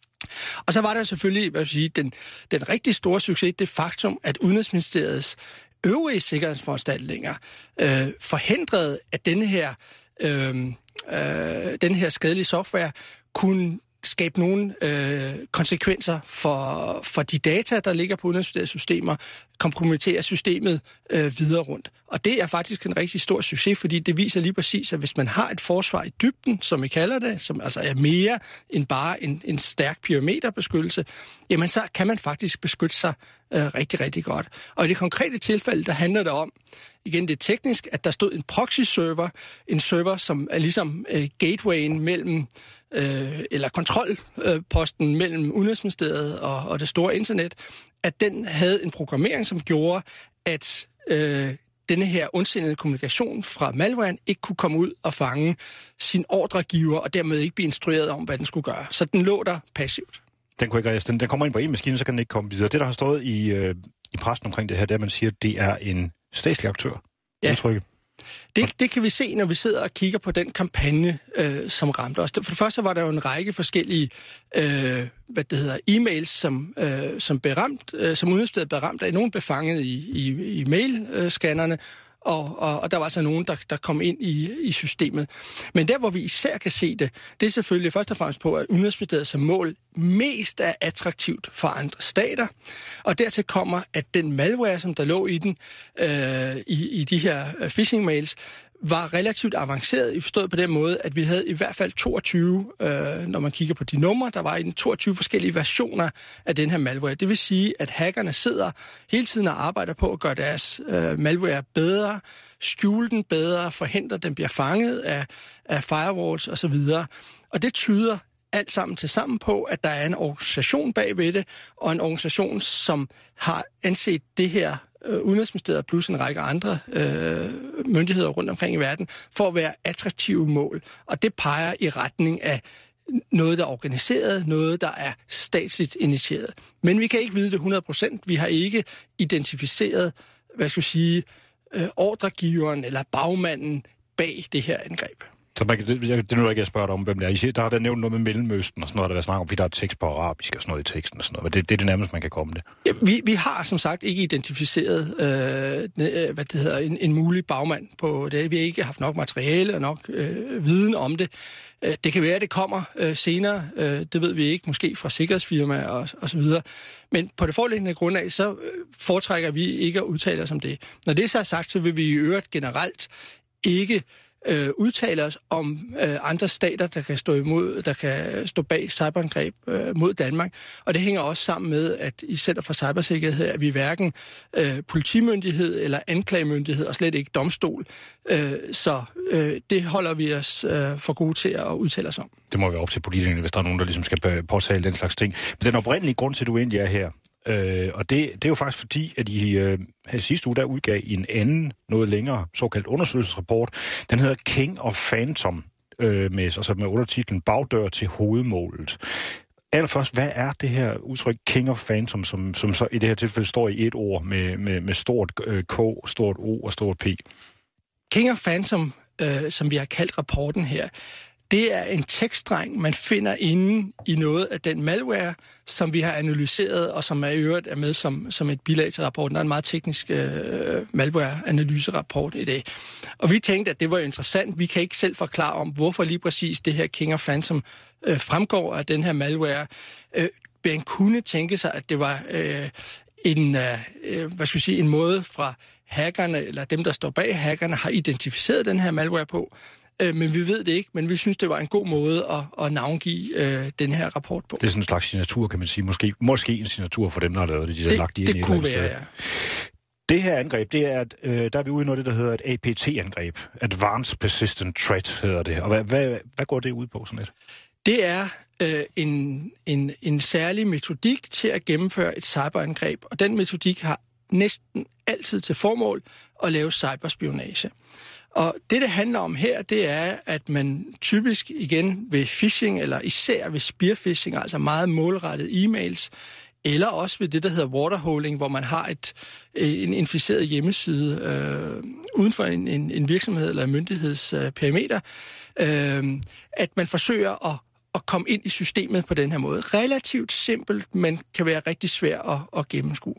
Og så var der selvfølgelig, hvad vil sige, den, den rigtig store succes, det faktum, at Udenrigsministeriets øvrige sikkerhedsforanstaltninger øh, forhindrede, at denne her, øh, øh, den her skadelige software kunne skabe nogle øh, konsekvenser for, for de data, der ligger på Udenrigsministeriets systemer, kompromittere systemet øh, videre rundt. Og det er faktisk en rigtig stor succes, fordi det viser lige præcis, at hvis man har et forsvar i dybden, som vi kalder det, som altså er mere end bare en, en stærk perimeterbeskyttelse, jamen så kan man faktisk beskytte sig øh, rigtig, rigtig godt. Og i det konkrete tilfælde, der handler det om, igen det er teknisk, at der stod en proxy-server, en server, som er ligesom øh, gatewayen mellem øh, eller kontrolposten mellem Udenrigsministeriet og, og det store internet, at den havde en programmering, som gjorde, at øh, denne her ondsindede kommunikation fra malwaren ikke kunne komme ud og fange sin ordregiver, og dermed ikke blive instrueret om, hvad den skulle gøre. Så den lå der passivt. Den, kunne ikke, den, den kommer ind på en maskine, så kan den ikke komme videre. Det, der har stået i, øh, i pressen omkring det her, det er, at man siger, at det er en statslig aktør. Ja. Indtrykket. Det, det kan vi se, når vi sidder og kigger på den kampagne, øh, som ramte os. For det første var der jo en række forskellige øh, hvad det hedder, e-mails, som, øh, som, blev ramt, øh, som Udenrigsministeriet blev ramt af. Nogle blev fanget i, i, i mail-scannerne, og, og, og der var altså nogen, der, der kom ind i, i systemet. Men der, hvor vi især kan se det, det er selvfølgelig først og fremmest på, at Udenrigsministeriet som mål mest er attraktivt for andre stater. Og dertil kommer, at den malware, som der lå i den, øh, i, i de her phishing-mails, var relativt avanceret, forstået på den måde, at vi havde i hvert fald toogtyve, øh, når man kigger på de numre, der var i den toogtyve forskellige versioner af den her malware. Det vil sige, at hackerne sidder hele tiden og arbejder på at gøre deres øh, malware bedre, skjule den bedre, forhindre, at den bliver fanget af, af firewalls osv. Og det tyder alt sammen til sammen på, at der er en organisation bagved det, og en organisation, som har anset det her øh, Udenrigsministeriet plus en række andre øh, myndigheder rundt omkring i verden, for at være attraktive mål. Og det peger i retning af noget, der er organiseret, noget, der er statsligt initieret. Men vi kan ikke vide det hundrede procent. Vi har ikke identificeret, hvad skal jeg sige, øh, ordregiveren eller bagmanden bag det her angreb. Så man kan, det, det er nu ikke, jeg spørger dig om, hvem det er. I siger, der har der nævnt noget med Mellemøsten og sådan noget, der er snakket om, fordi der er tekst på arabisk og sådan noget i teksten og sådan noget. Det, det er det nærmest, man kan komme det. Ja, vi, vi har som sagt ikke identificeret øh, hvad det hedder, en, en mulig bagmand på det. Vi har ikke haft nok materiale og nok øh, viden om det. Det kan være, at det kommer øh, senere. Øh, det ved vi ikke, måske fra sikkerhedsfirmaer og, og så videre. Men på det foreliggende grundlag, så øh, foretrækker vi ikke at udtale os om det. Når det så er sagt, så vil vi i øvrigt generelt ikke Øh, udtaler os om øh, andre stater, der kan stå imod, der kan stå bag cyberangreb øh, mod Danmark. Og det hænger også sammen med, at i Center for Cybersikkerhed er vi hverken øh, politimyndighed eller anklagemyndighed, og slet ikke domstol. Øh, så øh, det holder vi os øh, for gode til at udtale os om. Det må være op til politikerne, hvis der er nogen, der ligesom skal påtale den slags ting. Men den oprindelige grund til, at du egentlig er her, Øh, og det, det er jo faktisk fordi, at I øh, her sidste uge, der udgav en anden, noget længere, såkaldt undersøgelsesrapport. Den hedder King of Phantom, øh, med, altså med undertitlen Bagdør til hovedmålet. Allerførst, hvad er det her udtryk King of Phantom, som, som så i det her tilfælde står i et ord med, med, med stort øh, K, stort O og stort P? King of Phantom, øh, som vi har kaldt rapporten her, det er en tekststreng, man finder inde i noget af den malware, som vi har analyseret, og som er i øvrigt er med som, som et bilag til rapporten. Der er en meget teknisk øh, malware-analyserapport i det. Og vi tænkte, at det var interessant. Vi kan ikke selv forklare om, hvorfor lige præcis det her King of Phantom øh, fremgår af den her malware. Øh, man kunne tænke sig, at det var øh, en, øh, hvad skal vi sige, en måde fra hackerne, eller dem, der står bag hackerne, har identificeret den her malware på. Men vi ved det ikke, men vi synes, det var en god måde at, at navngive øh, den her rapport på. Det er sådan en slags signatur, kan man sige. Måske, måske en signatur for dem, der har lavet det. De har det lagt de det ind kunne i være, ja. Det her angreb, det er, at, øh, der er vi ude i noget, der hedder et A P T-angreb. Advanced Persistent Threat hedder det. Og hvad, hvad, hvad går det ud på sådan et? Det er øh, en, en, en særlig metodik til at gennemføre et cyberangreb. Og den metodik har næsten altid til formål at lave cyberspionage. Og det, det handler om her, det er, at man typisk igen ved phishing, eller især ved spearphishing, altså meget målrettede e-mails, eller også ved det, der hedder waterholing, hvor man har et, en inficeret hjemmeside øh, uden for en, en, en virksomhed eller en myndighedsperimeter, øh, at man forsøger at, at komme ind i systemet på den her måde. Relativt simpelt, men kan være rigtig svært at, at gennemskue.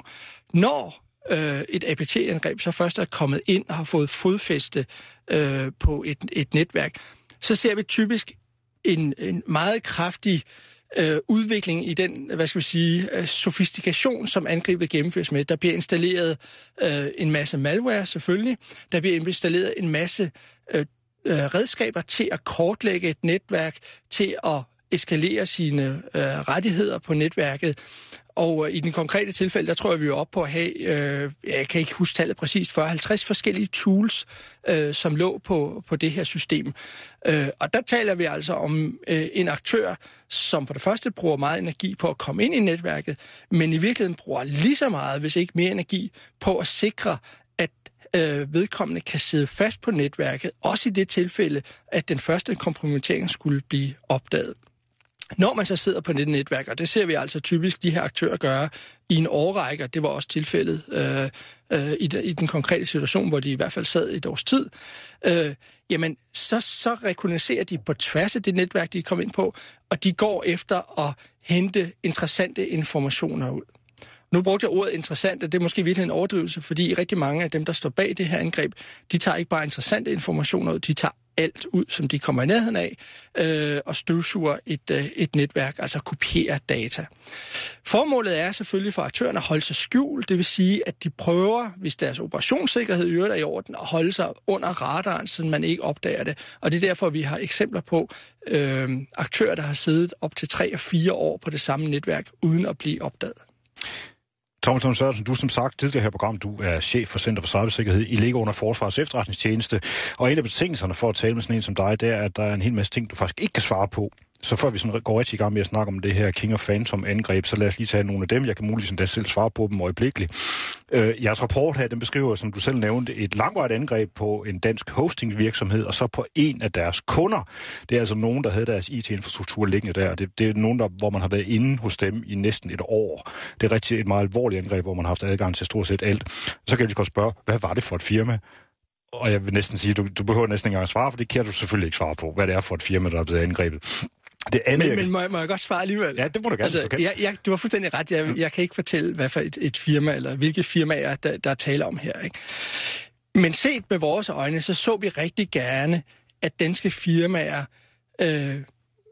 Når et A P T-angreb så først er kommet ind og har fået fodfæste øh, på et, et netværk, så ser vi typisk en, en meget kraftig øh, udvikling i den, hvad skal vi sige, øh, sofistikation, som angrebet gennemføres med. Der bliver installeret øh, en masse malware selvfølgelig. Der bliver installeret en masse øh, øh, redskaber til at kortlægge et netværk, til at eskalere sine øh, rettigheder på netværket. Og øh, i den konkrete tilfælde, der tror jeg, vi er oppe på at have, øh, jeg kan ikke huske tallet præcist, fyrre til halvtreds forskellige tools, øh, som lå på, på det her system. Øh, og der taler vi altså om øh, en aktør, som for det første bruger meget energi på at komme ind i netværket, men i virkeligheden bruger lige så meget, hvis ikke mere energi, på at sikre, at øh, vedkommende kan sidde fast på netværket, også i det tilfælde, at den første kompromittering skulle blive opdaget. Når man så sidder på et netværk, og det ser vi altså typisk de her aktører gøre i en årrække, og det var også tilfældet øh, øh, i, de, i den konkrete situation, hvor de i hvert fald sad et års tid, øh, jamen så, så rekognoserer de på tværs af det netværk, de er kommet ind på, og de går efter at hente interessante informationer ud. Nu brugte jeg ordet interessant, og det er måske virkelig en overdrivelse, fordi rigtig mange af dem, der står bag det her angreb, de tager ikke bare interessante informationer ud, de tager alt ud, som de kommer i nærheden af, øh, og støvsuger et, øh, et netværk, altså kopierer data. Formålet er selvfølgelig for aktørerne at holde sig skjult, det vil sige, at de prøver, hvis deres operationssikkerhed i øvrigt er i orden, at holde sig under radaren, så man ikke opdager det. Og det er derfor, vi har eksempler på øh, aktører, der har siddet op til tre og fire år på det samme netværk, uden at blive opdaget. Thomas Lund Sørensen, du er som sagt tidligere her program, du er chef for Center for Cybersikkerhed. I ligger under Forsvarets Efterretningstjeneste, og en af betingelserne for at tale med sådan en som dig, det er, at der er en hel masse ting, du faktisk ikke kan svare på. Så før vi sådan går rigtig i gang med at snakke om det her King of Phantom angreb, så lad os lige tage nogle af dem. Jeg kan muligvis endda selv svare på dem øjeblikkeligt. Øh, jeres rapport her, den beskriver, som du selv nævnte, et langvarigt angreb på en dansk hostingvirksomhed, og så på en af deres kunder. Det er altså nogen, der havde deres I T-infrastruktur liggende der. Det, det er nogen, der, hvor man har været inde hos dem i næsten et år. Det er rigtig et meget alvorligt angreb, hvor man har haft adgang til stort set alt. Så kan jeg lige godt spørge, hvad var det for et firma? Og jeg vil næsten sige, du, du behøver næsten ikke engang svare, for det kan du selvfølgelig ikke svare på, hvad det er for et firma, der er blevet angrebet. Det andet, men men må, jeg, må jeg godt svare alligevel? Ja, det må du gerne, altså, du kan. Jeg, jeg, du har fuldstændig ret. Jeg, jeg kan ikke fortælle, hvad for et, et firma, eller hvilke firmaer, der, der er tale om her. Ikke? Men set med vores øjne, så så vi rigtig gerne, at danske firmaer, øh, hvad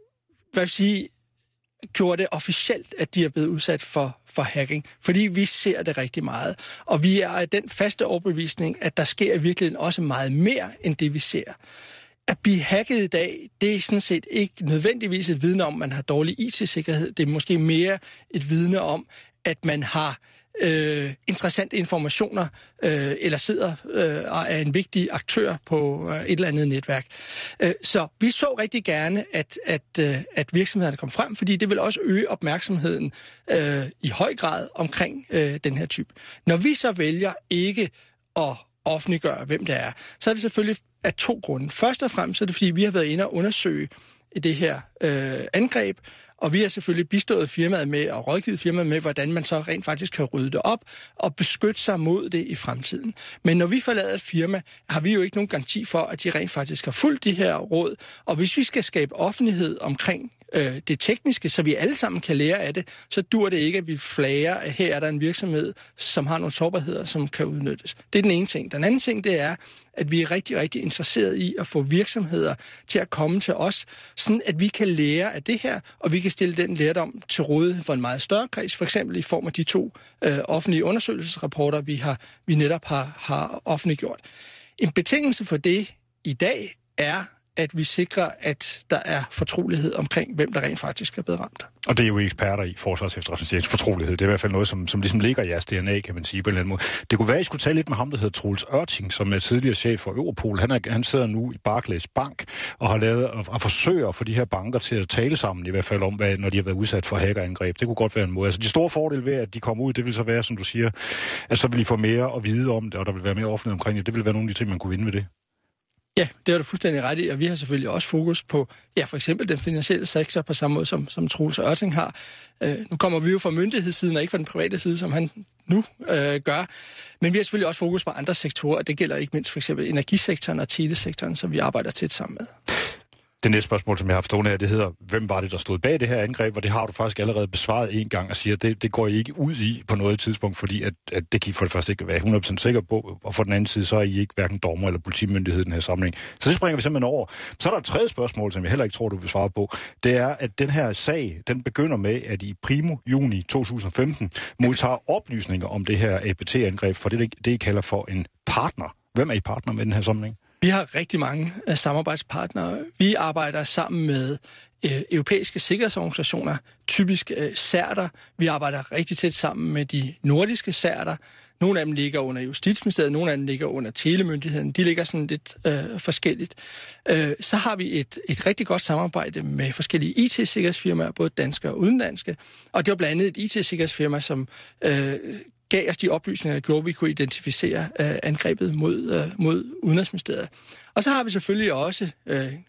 vil jeg sige, gjorde det officielt, at de er blevet udsat for, for hacking. Fordi vi ser det rigtig meget. Og vi er af den faste overbevisning, at der sker i virkeligheden også meget mere, end det vi ser. At blive hacket i dag, det er sådan set ikke nødvendigvis et vidne om, at man har dårlig I T-sikkerhed. Det er måske mere et vidne om, at man har øh, interessante informationer, øh, eller sidder øh, og er en vigtig aktør på øh, et eller andet netværk. Øh, så vi så rigtig gerne, at, at, øh, at virksomhederne kom frem, fordi det vil også øge opmærksomheden øh, i høj grad omkring øh, den her type. Når vi så vælger ikke at offentliggøre, hvem det er, så er det selvfølgelig af to grunde. Først og fremmest er det, fordi vi har været inde og undersøge det her øh, angreb, og vi har selvfølgelig bistået firmaet med og rådgivet firmaet med, hvordan man så rent faktisk kan rydde det op og beskytte sig mod det i fremtiden. Men når vi forlader et firma, har vi jo ikke nogen garanti for, at de rent faktisk har fulgt de her råd, og hvis vi skal skabe offentlighed omkring øh, det tekniske, så vi alle sammen kan lære af det, så dur det ikke, at vi flager, at her er der en virksomhed, som har nogle sårbarheder, som kan udnyttes. Det er den ene ting. Den anden ting, det er, at vi er rigtig, rigtig interesseret i at få virksomheder til at komme til os, sådan at vi kan lære af det her, og vi kan stille den lærdom til rådighed for en meget større kreds, for eksempel i form af de to øh, offentlige undersøgelsesrapporter, vi, har, vi netop har, har offentliggjort. En betingelse for det i dag er, at vi sikrer, at der er fortrolighed omkring, hvem der rent faktisk er blevet ramt. Og det er jo eksperter i Forsvarets Efterretningstjeneste fortrolighed. Det er i hvert fald noget, som, som ligesom ligger i jeres D N A, kan man sige på en eller anden måde. Det kunne være, at I skulle tale lidt med ham, der hedder Troels Ørting, som er tidligere chef for Europol. Han, er, han sidder nu i Barclays Bank og har lavet og, og forsøger at få de her banker til at tale sammen, i hvert fald om, hvad, når de har været udsat for hackerangreb. Det kunne godt være en måde. Altså, de store fordele ved, at de kommer ud, det vil så være, som du siger, at så vil I få mere at vide om det, og der vil være mere offentlighed omkring det. Det vil være nogle af de ting, man kunne vinde ved det. Ja, det er du fuldstændig ret i, og vi har selvfølgelig også fokus på, ja, for eksempel den finansielle sektor på samme måde, som, som Troels Ørting har. Øh, nu kommer vi jo fra myndighedssiden, og ikke fra den private side, som han nu øh, gør. Men vi har selvfølgelig også fokus på andre sektorer, og det gælder ikke mindst for eksempel energisektoren og telesektoren, som vi arbejder tæt sammen med. Det næste spørgsmål, som jeg har haft stående her, det hedder, hvem var det, der stod bag det her angreb? Og det har du faktisk allerede besvaret en gang og siger, at det, det går I ikke ud i på noget tidspunkt, fordi at, at det kan I for det første ikke være hundrede procent sikker på, og for den anden side, så er I ikke hverken dommer eller politimyndighed i den her sammenhæng. Så det springer vi simpelthen over. Så er der et tredje spørgsmål, som jeg heller ikke tror, du vil svare på. Det er, at den her sag, den begynder med, at I primo juni to tusind og femten modtager oplysninger om det her A P T-angreb, for det, det I kalder for en partner. Hvem er I partner med den her sammenhæng? Vi har rigtig mange uh, samarbejdspartnere. Vi arbejder sammen med uh, europæiske sikkerhedsorganisationer, typisk uh, CERT'er. Vi arbejder rigtig tæt sammen med de nordiske CERT'er. Nogle af dem ligger under Justitsministeriet, nogle af dem ligger under Telemyndigheden. De ligger sådan lidt uh, forskelligt. Uh, så har vi et, et rigtig godt samarbejde med forskellige I T-sikkerhedsfirmaer, både danske og udenlandske. Og det var blandt andet et I T-sikkerhedsfirma, som Uh, gav os de oplysninger, der gjorde, at vi kunne identificere øh, angrebet mod, øh, mod Udenrigsministeriet. Og så har vi selvfølgelig også øh,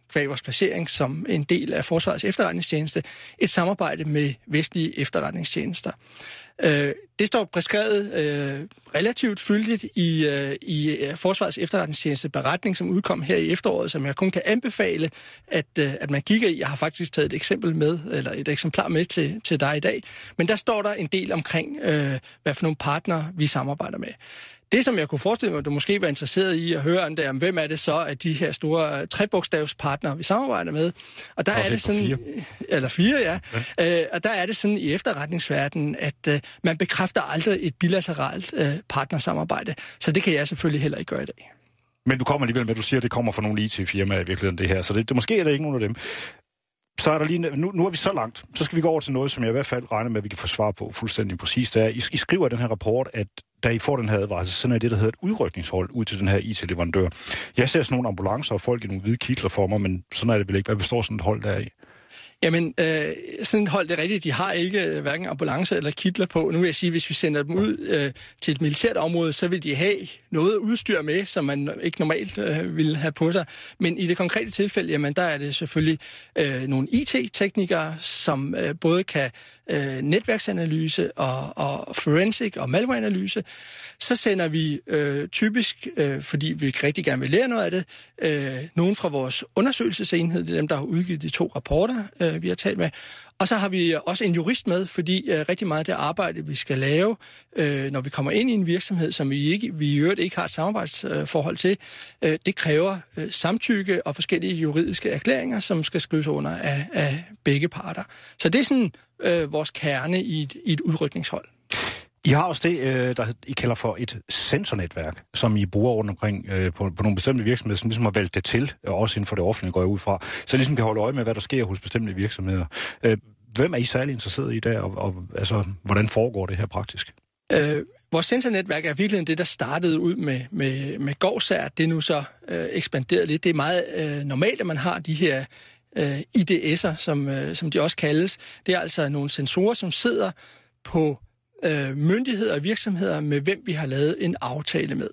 kvæg vores placering som en del af Forsvarets efterretningstjeneste, et samarbejde med vestlige efterretningstjenester. Øh, det står beskrevet øh, relativt fyldigt i, øh, i Forsvarets efterretningstjeneste beretning, som udkom her i efteråret, som jeg kun kan anbefale, at, øh, at man kigger i. Jeg har faktisk taget et eksempel med, eller et eksemplar med til, til dig i dag. Men der står der en del omkring, øh, hvad for nogle partnere vi samarbejder med. Det, som jeg kunne forestille mig, at du måske var interesseret i at høre, om hvem er det så af de her store trebogstavspartnere, vi samarbejder med. Og der er det sådan, fire. Eller fire, ja. ja. Øh, og der er det sådan i efterretningsverdenen, at øh, man bekræfter aldrig et bilateralt øh, partnersamarbejde. Så det kan jeg selvfølgelig heller ikke gøre i dag. Men du kommer alligevel med, at du siger, at det kommer fra nogle I T-firmaer i virkeligheden, det her. Så det, det måske er der ikke nogen af dem. Så er der lige, nu, nu er vi så langt. Så skal vi gå over til noget, som jeg i hvert fald regner med, at vi kan få svar på fuldstændig præcis. Det er, I, I skriver i den her rapport, at da I får den her advarsel, så er det, der hedder et udrykningshold ud til den her I T-leverandør. Jeg ser sådan nogle ambulancer og folk i nogle hvide kitler for mig, men sådan er det vel ikke. Hvad består sådan et hold der i? Jamen, øh, sådan et hold, det er rigtigt. De har ikke øh, hverken ambulancer eller kitler på. Nu vil jeg sige, hvis vi sender dem ud øh, til et militært område, så vil de have noget udstyr med, som man ikke normalt øh, ville have på sig. Men i det konkrete tilfælde, jamen, der er det selvfølgelig øh, nogle I T-teknikere, som øh, både kan øh, netværksanalyse og, og forensic og malwareanalyse. Så sender vi øh, typisk, øh, fordi vi rigtig gerne vil lære noget af det, øh, nogen fra vores undersøgelsesenhed, det er dem, der har udgivet de to rapporter, øh, vi har talt med. Og så har vi også en jurist med, fordi øh, rigtig meget af det arbejde, vi skal lave, øh, når vi kommer ind i en virksomhed, som vi, ikke, vi i øvrigt ikke har et samarbejdsforhold til, øh, det kræver øh, samtykke og forskellige juridiske erklæringer, som skal skrives under af, af begge parter. Så det er sådan øh, vores kerne i et, i et udrykningshold. I har også det, der I kalder for et sensornetværk, som I bruger rundt omkring på, på nogle bestemte virksomheder, som ligesom har valgt det til, og også inden for det offentlige går jeg ud fra, så ligesom kan holde øje med, hvad der sker hos bestemte virksomheder. Hvem er I særlig interesseret i der, og, og altså, hvordan foregår det her praktisk? Øh, vores sensornetværk er virkelig det, der startede ud med, med, med GovCert. Det er nu så øh, ekspanderet lidt. Det er meget øh, normalt, at man har de her øh, I D S'er, som, øh, som de også kaldes. Det er altså nogle sensorer, som sidder på myndigheder og virksomheder, med hvem vi har lavet en aftale med.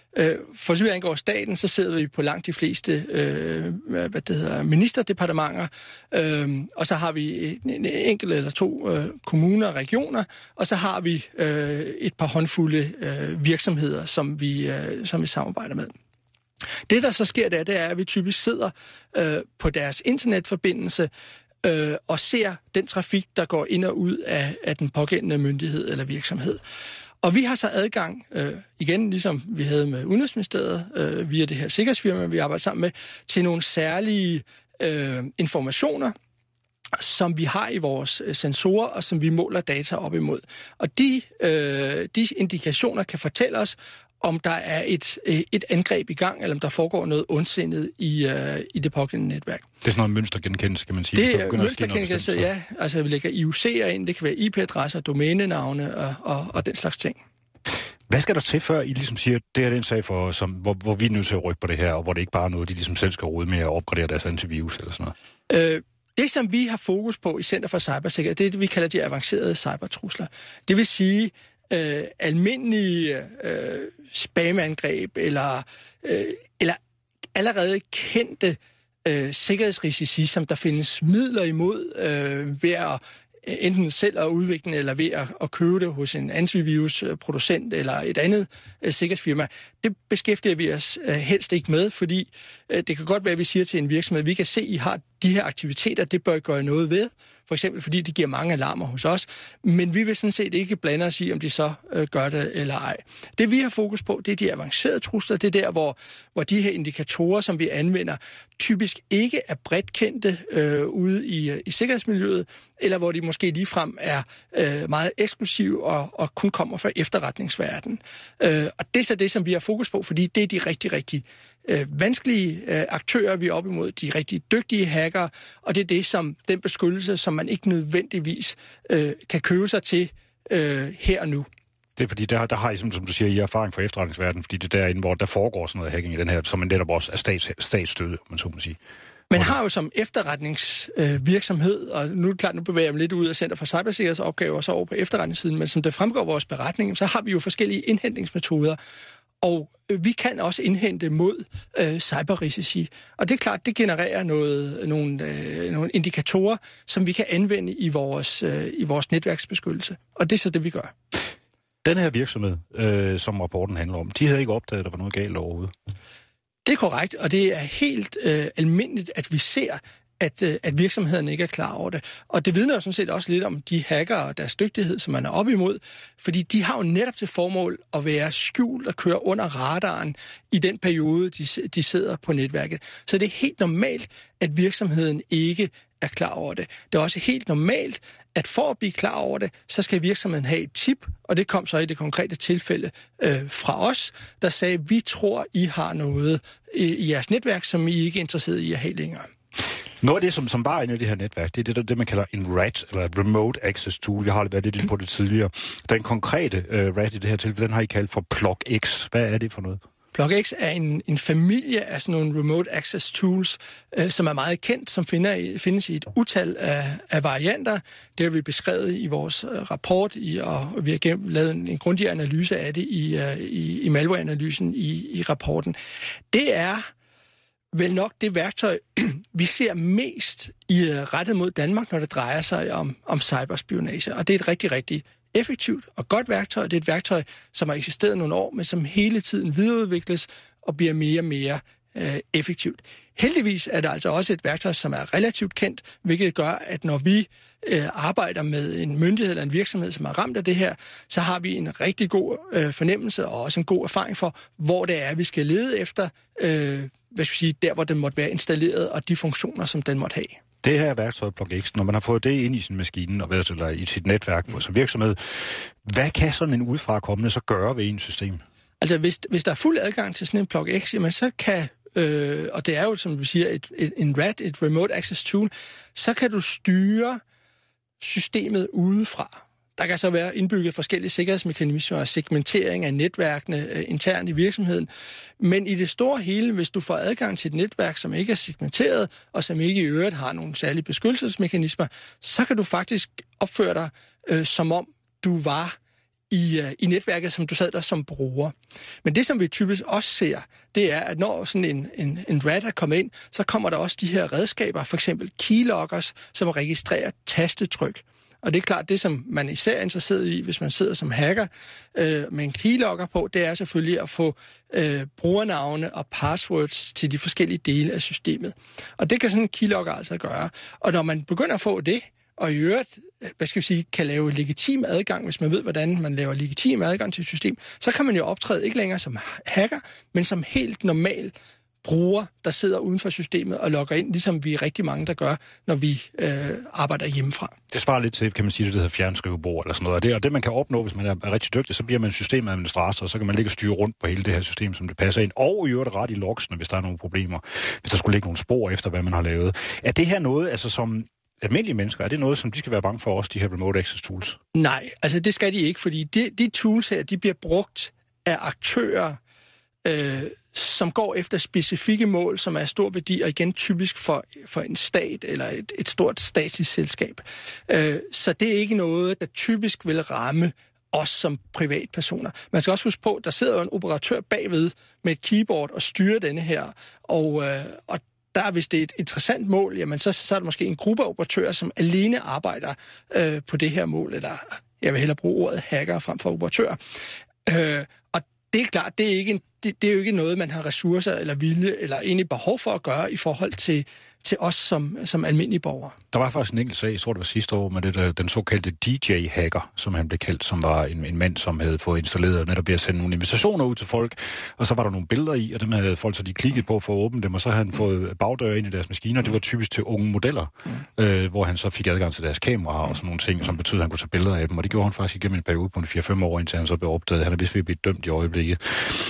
For så vidt angår staten, så sidder vi på langt de fleste øh, hvad det hedder, ministerdepartementer, øh, og så har vi en enkelt eller to øh, kommuner og regioner, og så har vi øh, et par håndfulde øh, virksomheder, som vi, øh, som vi samarbejder med. Det, der så sker der, det er, at vi typisk sidder øh, på deres internetforbindelse, Øh, og ser den trafik, der går ind og ud af, af den pågældende myndighed eller virksomhed. Og vi har så adgang, øh, igen ligesom vi havde med Udenrigsministeriet, øh, via det her sikkerhedsfirma, vi arbejder sammen med, til nogle særlige øh, informationer, som vi har i vores sensorer, og som vi måler data op imod. Og de, øh, de indikationer kan fortælle os, om der er et, et angreb i gang, eller om der foregår noget ondsindet i, uh, i det pågældende netværk. Det er sådan noget mønstergenkendelse, kan man sige. Det er mønstergenkendelse, ja. Altså, vi lægger I U C'er ind, det kan være I P-adresser, domænenavne og, og, og den slags ting. Hvad skal der til, før I ligesom siger, det er den sag, for, som, hvor, hvor vi er nødt til at rykke på det her, og hvor det ikke bare er noget, de ligesom selv skal rode med at opgradere deres antivirus eller sådan noget? Øh, det, som vi har fokus på i Center for Cybersikkerhed, det er det, vi kalder de avancerede cybertrusler. Det vil sige, Øh, almindelige øh, spamangreb eller, øh, eller allerede kendte øh, sikkerhedsrisici, som der findes midler imod øh, ved at enten selv at udvikle eller ved at, at købe det hos en antivirusproducent eller et andet øh, sikkerhedsfirma. Det beskæftiger vi os øh, helst ikke med, fordi øh, det kan godt være, at vi siger til en virksomhed, at vi kan se, at I har de her aktiviteter, det bør I gøre noget ved. For eksempel fordi de giver mange alarmer hos os. Men vi vil sådan set ikke blande os i, om de så øh, gør det eller ej. Det vi har fokus på, det er de avancerede trusler. Det er der, hvor, hvor de her indikatorer, som vi anvender, typisk ikke er bredt kendte øh, ude i, i sikkerhedsmiljøet, eller hvor de måske ligefrem er øh, meget eksklusive og, og kun kommer fra efterretningsverdenen. Øh, og det er så det, som vi har fokus på, fordi det er de rigtig, rigtig øh, vanskelige øh, aktører, vi er op imod, de rigtig dygtige hackere, og det er det, som den beskyttelse, som man ikke nødvendigvis øh, kan købe sig til øh, her og nu. Det er fordi, der, der har I, som, som du siger, I erfaring fra efterretningsverdenen, fordi det er derinde, hvor der foregår sådan noget hacking i den her, som en netop også er stats, statsstøtte, man så må sige. Man har jo som efterretningsvirksomhed, øh, og nu er det klart, nu bevæger jeg mig lidt ud af Center for Cybersikkerhedsopgaver og så over på efterretningssiden, men som det fremgår vores beretning, så har vi jo forskellige indhentningsmetoder. Og vi kan også indhente mod øh, cyberrisici. Og det er klart, det genererer noget, nogle, øh, nogle indikatorer, som vi kan anvende i vores, øh, i vores netværksbeskyttelse. Og det er så det, vi gør. Den her virksomhed, øh, som rapporten handler om, de havde ikke opdaget, at der var noget galt overhovedet. Det er korrekt, og det er helt øh, almindeligt, at vi ser, at, øh, at virksomhederne ikke er klar over det. Og det vidner jo sådan set også lidt om de hackere og deres dygtighed, som man er op imod, fordi de har jo netop til formål at være skjult og køre under radaren i den periode, de, de sidder på netværket. Så det er helt normalt, at virksomheden ikke er klar over det. Det er også helt normalt, at for at blive klar over det, så skal virksomheden have et tip, og det kom så i det konkrete tilfælde øh, fra os, der sagde, vi tror, I har noget i, i jeres netværk, som I ikke er interesseret i at have længere. Noget af det, som, som bare er inde i det her netværk, det er det, det man kalder en R A T, eller Remote Access Tool. Jeg har været lidt inde på det tidligere. Den konkrete uh, R A T i det her tilfælde, den har I kaldt for PlugX. Hvad er det for noget? PlugX er en, en familie af sådan nogle remote access tools, øh, som er meget kendt, som finder, findes i et utal af, af varianter. Det har vi beskrevet i vores øh, rapport, i, og vi har gennem, lavet en, en grundig analyse af det i, øh, i, i malware-analysen i, i rapporten. Det er vel nok det værktøj, vi ser mest i uh, rettet mod Danmark, når det drejer sig om, om cyberspionage. Og det er et rigtig, rigtig effektivt og godt værktøj. Det er et værktøj, som har eksisteret nogle år, men som hele tiden videreudvikles og bliver mere og mere uh, effektivt. Heldigvis er det altså også et værktøj, som er relativt kendt, hvilket gør, at når vi uh, arbejder med en myndighed eller en virksomhed, som er ramt af det her, så har vi en rigtig god uh, fornemmelse og også en god erfaring for, hvor det er, vi skal lede efter uh, hvad skal vi sige, der hvor den måtte være installeret, og de funktioner, som den måtte have. Det her værktøj PlugX, når man har fået det ind i sin maskine, og eller i sit netværk mm. som virksomhed, hvad kan sådan en udefrakommende så gøre ved ens system? Altså, hvis, hvis der er fuld adgang til sådan en PlugX, jamen så kan, øh, og det er jo, som vi siger, et, et, en R A T, et Remote Access Tool, så kan du styre systemet udefra. Der kan så være indbygget forskellige sikkerhedsmekanismer og segmentering af netværkene øh, internt i virksomheden. Men i det store hele, hvis du får adgang til et netværk, som ikke er segmenteret, og som ikke i øvrigt har nogle særlige beskyttelsesmekanismer, så kan du faktisk opføre dig, øh, som om du var i, øh, i netværket, som du sad der som bruger. Men det, som vi typisk også ser, det er, at når sådan en, en, en R A T er kommet ind, så kommer der også de her redskaber, for eksempel keyloggers, som registrerer tastetryk. Og det er klart, det som man især er interesseret i, hvis man sidder som hacker øh, med en keylogger på, det er selvfølgelig at få øh, brugernavne og passwords til de forskellige dele af systemet. Og det kan sådan en keylogger altså gøre. Og når man begynder at få det, og i øvrigt, hvad skal vi sige, kan lave legitim adgang, hvis man ved, hvordan man laver legitim adgang til et system, så kan man jo optræde ikke længere som hacker, men som helt normal bruger, der sidder uden for systemet og logger ind, ligesom vi er rigtig mange, der gør, når vi øh, arbejder hjemmefra. Det svarer lidt til, kan man sige, det, det hedder fjernskrivebord eller sådan noget. Og det, og det man kan opnå, hvis man er, er rigtig dygtig, så bliver man systemadministrator, og så kan man ligge og styre rundt på hele det her system, som det passer ind. Og i øvrigt ret i logsene, hvis der er nogle problemer. Hvis der skulle ligge nogle spor efter, hvad man har lavet. Er det her noget, altså som almindelige mennesker, er det noget, som de skal være bange for også, de her remote access tools? Nej, altså det skal de ikke, fordi de, de tools her, de bliver brugt af aktører, øh, som går efter specifikke mål, som er af stor værdi, og igen typisk for, for en stat eller et, et stort statsligt selskab. Øh, så det er ikke noget, der typisk vil ramme os som privatpersoner. Man skal også huske på, at der sidder jo en operatør bagved med et keyboard og styrer denne her, og, øh, og der, hvis det er et interessant mål, jamen så, så er der måske en gruppe af operatører, som alene arbejder øh, på det her mål, eller jeg vil hellere bruge ordet hacker frem for operatør. Øh, og det er klart, det er, ikke en, det, det er jo ikke noget, man har ressourcer eller vilje eller egentlig behov for at gøre i forhold til, til os som, som almindelige borgere. Der var faktisk en enkelt sag, jeg tror det var sidste år, med det der, den såkaldte D J-hacker, som han blev kaldt, som var en, en mand, som havde fået installeret netop ved at sende nogle invitationer ud til folk, og så var der nogle billeder i, og dem havde folk så de klikket på for at åbne dem, og så havde han fået bagdøre ind i deres maskiner. Det var typisk til unge modeller, mm. øh, hvor han så fik adgang til deres kameraer og sådan nogle ting, som betød, at han kunne tage billeder af dem, og det gjorde han faktisk igennem en periode på en fire fem år, indtil han så blev opdaget. Han er vist ved at blive dømt i øjeblikket.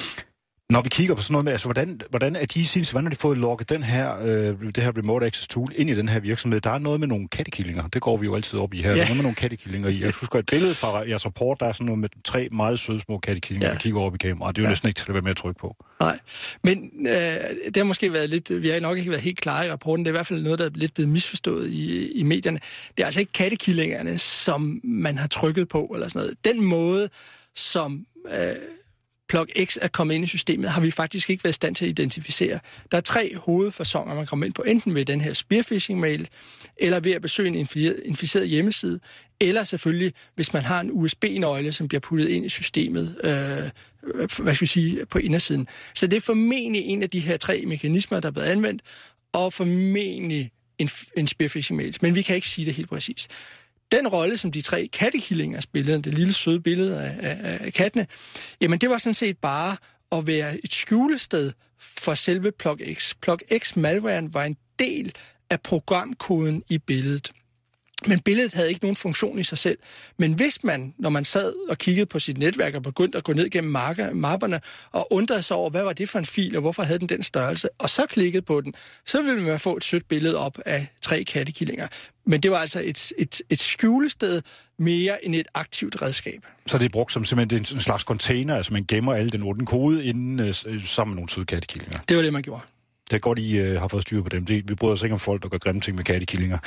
Når vi kigger på sådan noget med, altså hvordan, hvordan er de sinds, hvordan har de fået logget den her, øh, det her remote access tool ind i den her virksomhed? Der er noget med nogle kattekillinger, det går vi jo altid op i her. Ja. Der er noget med nogle kattekillinger i. Jeg husker et billede fra jeres rapport, der er sådan noget med tre meget søde små kattekillinger, ja. Der kigger over i kameraet. Det er jo ja. næsten ikke til at være med at trykke på. Nej, men øh, det har måske været lidt, vi har nok ikke været helt klare i rapporten, det er i hvert fald noget, der er lidt blevet misforstået i, i medierne. Det er altså ikke kattekillingerne, som man har trykket på, eller sådan noget. Den måde, som... Øh, plug X er kommet ind i systemet, har vi faktisk ikke været i stand til at identificere. Der er tre hovedfasoner, man kommer ind på, enten ved den her spearphishing-mail, eller ved at besøge en inficeret hjemmeside, eller selvfølgelig, hvis man har en U S B-nøgle, som bliver puttet ind i systemet, øh, hvad skal vi sige, på indersiden. Så det er formentlig en af de her tre mekanismer, der er blevet anvendt, og formentlig en, en spearphishing-mail. Men vi kan ikke sige det helt præcist. Den rolle, som de tre kattekillinger spillede, det lille søde billede af, af, af kattene, jamen det var sådan set bare at være et skjulested for selve plug X. plug X-malwaren var en del af programkoden i billedet. Men billedet havde ikke nogen funktion i sig selv. Men hvis man, når man sad og kiggede på sit netværk og begyndte at gå ned gennem marker, mapperne og undrede sig over, hvad var det for en fil, og hvorfor havde den den størrelse, og så klikkede på den, så ville man få et sødt billede op af tre kattekillinger. Men det var altså et, et, et skjulested mere end et aktivt redskab. Så det er brugt som simpelthen en slags container, altså man gemmer alle den onde kode inden øh, sammen med nogle søde kattekillinger? Det var det, man gjorde. Det er godt, I øh, har fået styr på dem. Det, vi bryder os ikke om folk, der gør grimme ting med kattekillinger.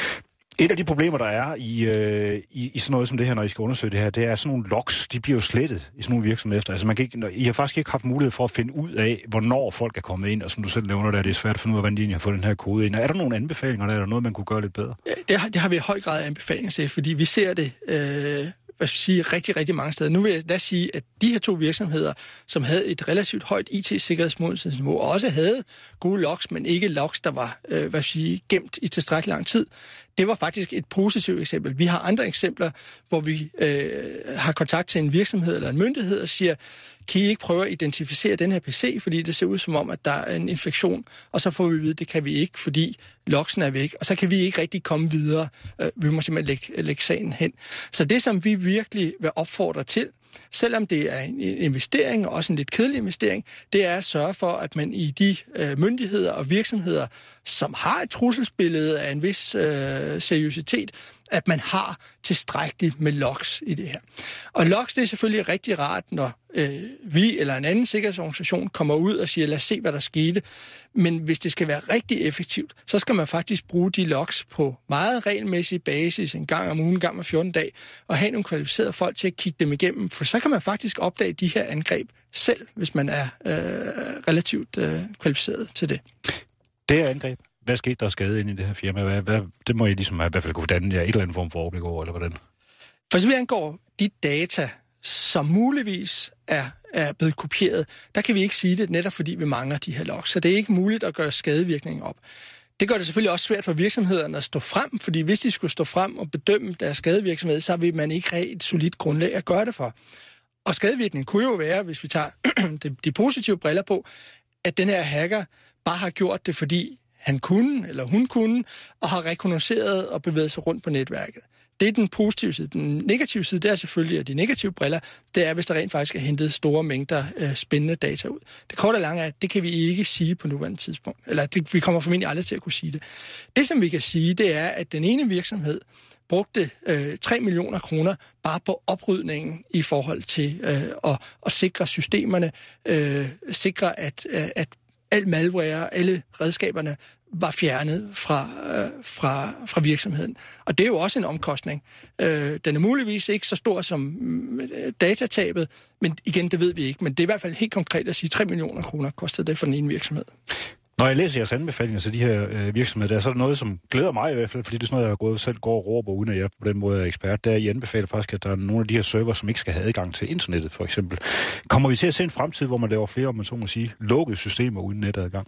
Et af de problemer, der er i, øh, i, i sådan noget som det her, når I skal undersøge det her, det er sådan nogle logs, de bliver jo slettet i sådan nogle virksomheder. Altså man kan ikke, I har faktisk ikke haft mulighed for at finde ud af, hvornår folk er kommet ind, og som du selv nævner der, det er svært at finde ud af, hvordan de har fået den her kode ind. Er der nogle anbefalinger, der er der noget, man kunne gøre lidt bedre? Det har, det har vi i høj grad anbefalinger til, fordi vi ser det øh, hvad skal jeg sige, rigtig, rigtig mange steder. Nu vil jeg da sige, at de her to virksomheder, som havde et relativt højt I T-sikkerhedsmodningsniveau, også havde gode logs, men ikke logs, der var øh, hvad skal jeg sige, gemt i tilstrækkelig lang tid. Det var faktisk et positivt eksempel. Vi har andre eksempler, hvor vi øh, har kontakt til en virksomhed eller en myndighed og siger, kan I ikke prøve at identificere den her P C, fordi det ser ud som om, at der er en infektion, og så får vi at vide, at det kan vi ikke, fordi logsen er væk, og så kan vi ikke rigtig komme videre. Øh, vi må simpelthen lægge, lægge sagen hen. Så det, som vi virkelig vil opfordre til, selvom det er en investering, og også en lidt kedelig investering, det er at sørge for, at man i de øh, myndigheder og virksomheder, som har et trusselsbillede af en vis øh, seriøsitet, at man har tilstrækkeligt med logs i det her. Og logs, det er selvfølgelig rigtig rart, når øh, vi eller en anden sikkerhedsorganisation kommer ud og siger, lad os se, hvad der skete. Men hvis det skal være rigtig effektivt, så skal man faktisk bruge de logs på meget regelmæssig basis, en gang om ugen, en gang om fjorten dage, og have nogle kvalificerede folk til at kigge dem igennem, for så kan man faktisk opdage de her angreb selv, hvis man er øh, relativt øh, kvalificeret til det. Det er angreb. Hvad skete der skade inde i det her firma? Hvad, hvad, det må I ligesom have, i hvert fald kunne danne jer et eller andet form for overblik over, eller hvordan? For så vidt angår de data, som muligvis er, er blevet kopieret, der kan vi ikke sige det, netop fordi vi mangler de her logs. Så det er ikke muligt at gøre skadevirkningen op. Det gør det selvfølgelig også svært for virksomhederne at stå frem, fordi hvis de skulle stå frem og bedømme deres skadevirksomhed, så vil man ikke have et solidt grundlag at gøre det for. Og skadevirkningen kunne jo være, hvis vi tager de, de positive briller på, at den her hacker bare har gjort det, fordi han kunne, eller hun kunne, og har rekognosceret og bevæget sig rundt på netværket. Det er den positive side. Den negative side, det er selvfølgelig, at de negative briller, det er, hvis der rent faktisk er hentet store mængder øh, spændende data ud. Det korte og lange er, at det kan vi ikke sige på nuværende tidspunkt. Eller det, vi kommer formentlig aldrig til at kunne sige det. Det, som vi kan sige, det er, at den ene virksomhed brugte øh, tre millioner kroner bare på oprydningen i forhold til øh, at, at sikre systemerne, øh, sikre, at, øh, at al malware, alle redskaberne var fjernet fra, øh, fra, fra virksomheden. Og det er jo også en omkostning. Øh, den er muligvis ikke så stor som øh, datatabet, men igen, det ved vi ikke. Men det er i hvert fald helt konkret at sige, at tre millioner kroner kostede det for den ene virksomhed. Når jeg læser jeres anbefalinger til de her øh, virksomheder, der, så er der noget, som glæder mig i hvert fald, fordi det er sådan noget, jeg gået, selv går og råber, uden at jeg på den måde er ekspert. Det er, at I anbefaler faktisk, at der er nogle af de her server, som ikke skal have adgang til internettet, for eksempel. Kommer vi til at se en fremtid, hvor man laver flere, om man så må sige, lukkede systemer uden netadgang?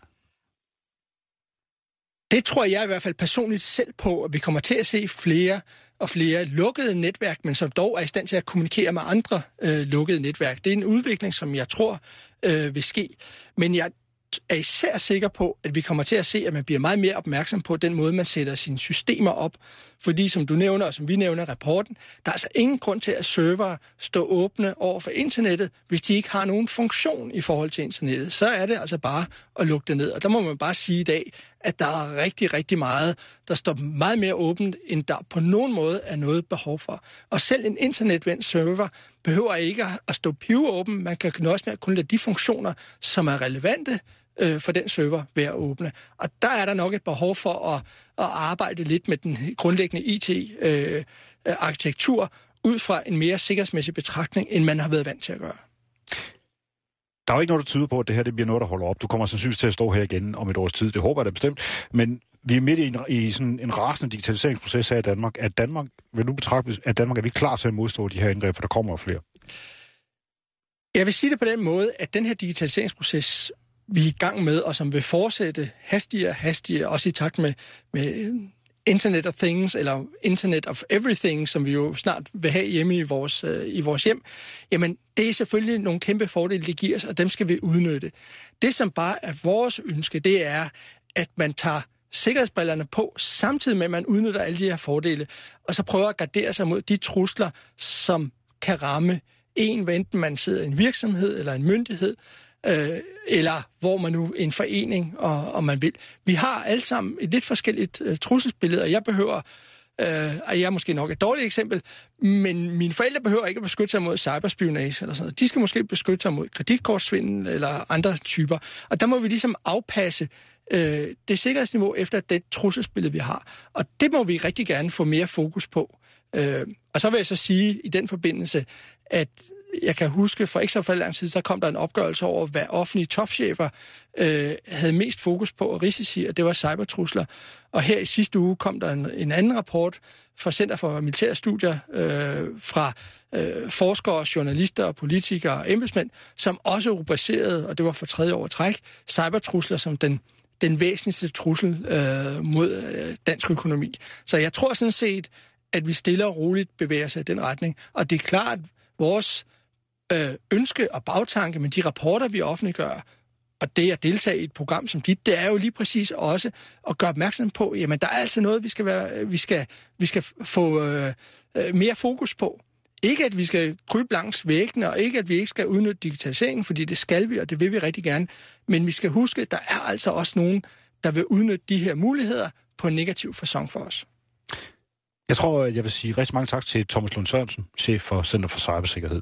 Det tror jeg i hvert fald personligt selv på, at vi kommer til at se flere og flere lukkede netværk, men som dog er i stand til at kommunikere med andre øh, lukkede netværk. Det er en udvikling, som jeg tror øh, vil ske. Men jeg er især sikker på, at vi kommer til at se, at man bliver meget mere opmærksom på den måde, man sætter sine systemer op. Fordi som du nævner, og som vi nævner i rapporten, der er altså ingen grund til, at servere står åbne over for internettet, hvis de ikke har nogen funktion i forhold til internettet. Så er det altså bare at lukke det ned. Og der må man bare sige i dag, at der er rigtig, rigtig meget, der står meget mere åbent, end der på nogen måde er noget behov for. Og selv en internetvendt server behøver ikke at stå pivåben. Man kan nøjes med at kunne lade de funktioner, som er relevante øh, for den server, være åbne. Og der er der nok et behov for at, at arbejde lidt med den grundlæggende I T-arkitektur øh, ud fra en mere sikkerhedsmæssig betragtning, end man har været vant til at gøre. Der er jo ikke noget, der tyder på, at det her det bliver noget, der holder op. Du kommer sandsynligvis til at stå her igen om et års tid. Det håber jeg da bestemt. Men vi er midt i, en, i sådan en rasende digitaliseringsproces her i Danmark. Er Danmark, vil du betragte, at Danmark er vi klar til at modstå de her indgreb, for der kommer jo flere? Jeg vil sige det på den måde, at den her digitaliseringsproces, vi er i gang med, og som vil fortsætte hastigere og hastigere, også i takt med, med Internet of Things, eller Internet of Everything, som vi jo snart vil have hjemme i vores, øh, i vores hjem, jamen det er selvfølgelig nogle kæmpe fordele, det giver os, og dem skal vi udnytte. Det, som bare er vores ønske, det er, at man tager sikkerhedsbrillerne på, samtidig med, at man udnytter alle de her fordele, og så prøver at gardere sig mod de trusler, som kan ramme en, hvad enten man sidder i en virksomhed eller en myndighed, øh, eller hvor man nu en forening, og, og man vil. Vi har alle sammen et lidt forskelligt øh, trusselsbillede, og jeg behøver, øh, og jeg er måske nok et dårligt eksempel, men mine forældre behøver ikke at beskytte sig mod cyberspionage eller sådan noget. De skal måske beskytte sig mod kreditkortsvindel eller andre typer, og der må vi ligesom afpasse øh, det sikkerhedsniveau efter det trusselsbillede, vi har. Og det må vi rigtig gerne få mere fokus på. Øh, og så vil jeg så sige i den forbindelse, at jeg kan huske, for ikke så for lang tid, så kom der en opgørelse over, hvad offentlige topchefer øh, havde mest fokus på og risici, og det var cybertrusler. Og her i sidste uge kom der en, en anden rapport fra Center for Militære Studier øh, fra øh, forskere, journalister, og politikere og embedsmænd, som også rubricerede, og det var for tredje år træk, cybertrusler som den, den væsentligste trussel øh, mod øh, dansk økonomi. Så jeg tror sådan set, at vi stille og roligt bevæger sig i den retning. Og det er klart, at vores øh, ønske og bagtanke med de rapporter, vi offentliggør, og det at deltage i et program som dit, det er jo lige præcis også at gøre opmærksom på, jamen der er altså noget, vi skal, være, vi skal, vi skal få øh, mere fokus på. Ikke at vi skal krybe langs væggene, og ikke at vi ikke skal udnytte digitaliseringen, fordi det skal vi, og det vil vi rigtig gerne. Men vi skal huske, at der er altså også nogen, der vil udnytte de her muligheder på en negativ facon for os. Jeg tror, jeg vil sige rigtig mange tak til Thomas Lund Sørensen, chef for Center for Cybersikkerhed.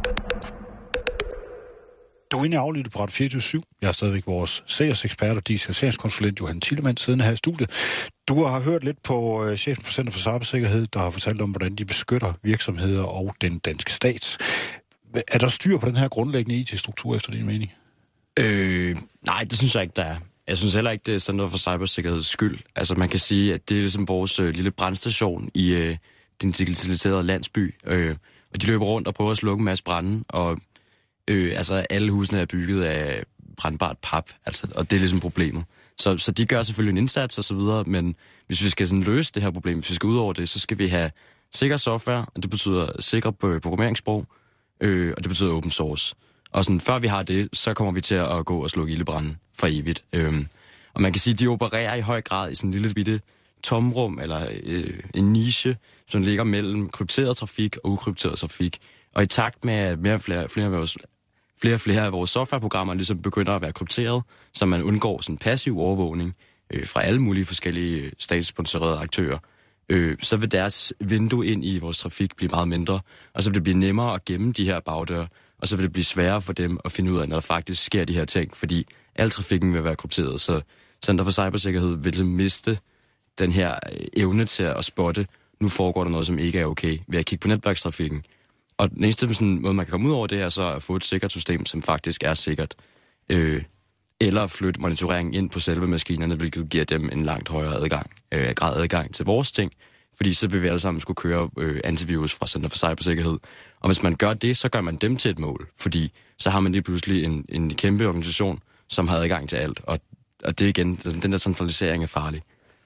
Du er inde i aflyttet på Radio fireogtyve syv. Jeg er stadigvæk vores sikkerhedsekspert og digitaliseringskonsulent Johan Thielemann siddende her i studiet. Du har hørt lidt på uh, chefen for Center for Cybersikkerhed, der har fortalt om, hvordan de beskytter virksomheder og den danske stat. Er der styr på den her grundlæggende I T-struktur efter din mening? Øh, nej, det synes jeg ikke, der er. Jeg synes heller ikke, det er Center for Cybersikkerheds skyld. Altså man kan sige, at det er ligesom vores øh, lille brandstation i øh, den digitaliserede landsby. Øh, og de løber rundt og prøver at slukke en masse brande, og øh, altså alle husene er bygget af brandbart pap, altså, og det er ligesom problemet. Så, så de gør selvfølgelig en indsats og så videre, men hvis vi skal sådan løse det her problem, hvis vi skal ud over det, så skal vi have sikker software, og det betyder sikker programmeringssprog, øh, og det betyder open source. Og sådan, før vi har det, så kommer vi til at gå og slukke ildebranden for evigt. Øhm, og man kan sige, at de opererer i høj grad i sådan en lille bitte tomrum, eller øh, en niche, som ligger mellem krypteret trafik og ukrypteret trafik. Og i takt med, at mere og flere, flere, af vores, flere, og flere af vores softwareprogrammer ligesom begynder at være krypteret, så man undgår sådan passiv overvågning øh, fra alle mulige forskellige statssponsorerede aktører, øh, så vil deres vindue ind i vores trafik blive meget mindre, og så vil det blive nemmere at gemme de her bagdøre, og så vil det blive sværere for dem at finde ud af, når der faktisk sker de her ting, fordi al trafikken vil være krypteret, så Center for Cybersikkerhed vil miste den her evne til at spotte, nu foregår der noget, som ikke er okay, ved at kigge på netværkstrafikken. Og den eneste sådan, måde, man kan komme ud over det, er så at få et sikkert system, som faktisk er sikkert, øh, eller flytte monitoreringen ind på selve maskinerne, hvilket giver dem en langt højere adgang, øh, grad adgang til vores ting, fordi så vil vi alle sammen skulle køre øh, antivirus fra Center for Cybersikkerhed. Og hvis man gør det, så gør man dem til et mål, fordi så har man lige pludselig en, en kæmpe organisation, som har adgang til alt, og, og det igen, den der centralisering er farlig.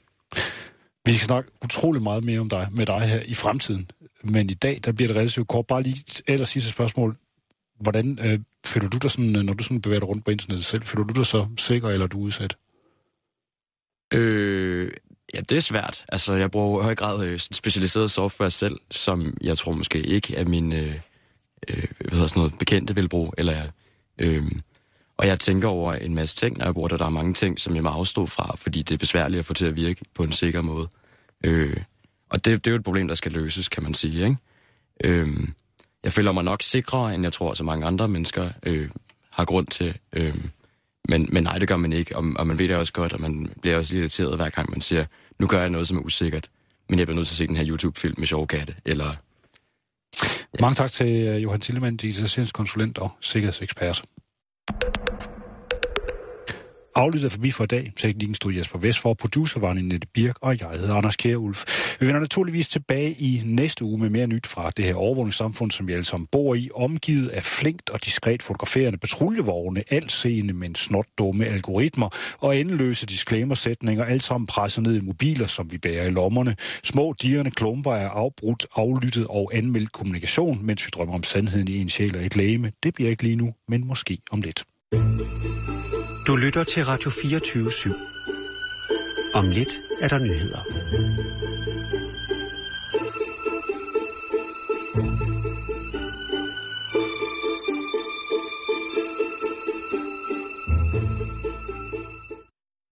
Vi skal snakke utrolig meget mere om dig, med dig her i fremtiden, men i dag, der bliver det relativt kort. Bare lige ellers sidste spørgsmål. Hvordan øh, føler du dig sådan, når du sådan bevæger dig rundt på internettet selv, føler du dig så sikker, eller er du udsat? Øh... Ja, det er svært. Altså, jeg bruger i høj grad øh, specialiseret software selv, som jeg tror måske ikke er min øh, øh, hvad hedder sådan noget, bekendte vil bruge. Eller, øh, og jeg tænker over en masse ting, når jeg bruger det. Der er mange ting, som jeg må afstå fra, fordi det er besværligt at få til at virke på en sikker måde. Øh, og det, det er jo et problem, der skal løses, kan man sige. Ikke? Øh, jeg føler mig nok sikrere, end jeg tror, så mange andre mennesker øh, har grund til. Øh, Men, men nej, det gør man ikke, og, og man ved det også godt, og man bliver også lidt irriteret hver gang man siger, nu gør jeg noget, som er usikkert, men jeg bliver nødt til at se den her YouTube-film med sjove katte, eller... Ja. Mange tak til Johan Thielemann, digitaliseringskonsulent og sikkerhedsekspert. Aflyttet er forbi for i dag. Teknikken stod Jesper Vestfor, producer var Nette Birk, og jeg hedder Anders Kjærulf. Vi vender naturligvis tilbage i næste uge med mere nyt fra det her overvågningssamfund, som vi alle sammen bor i, omgivet af flinkt og diskret fotograferende patruljevogne, altseende, men snot dumme algoritmer og endeløse disclaimer-sætninger, alt sammen presset ned i mobiler, som vi bærer i lommerne. Små dirrende klumper er afbrudt, aflyttet og anmeldt kommunikation, mens vi drømmer om sandheden i en sjæl og et legeme. Det bliver ikke lige nu, men måske om lidt. Du lytter til Radio fireogtyve syv. Om lidt er der nyheder.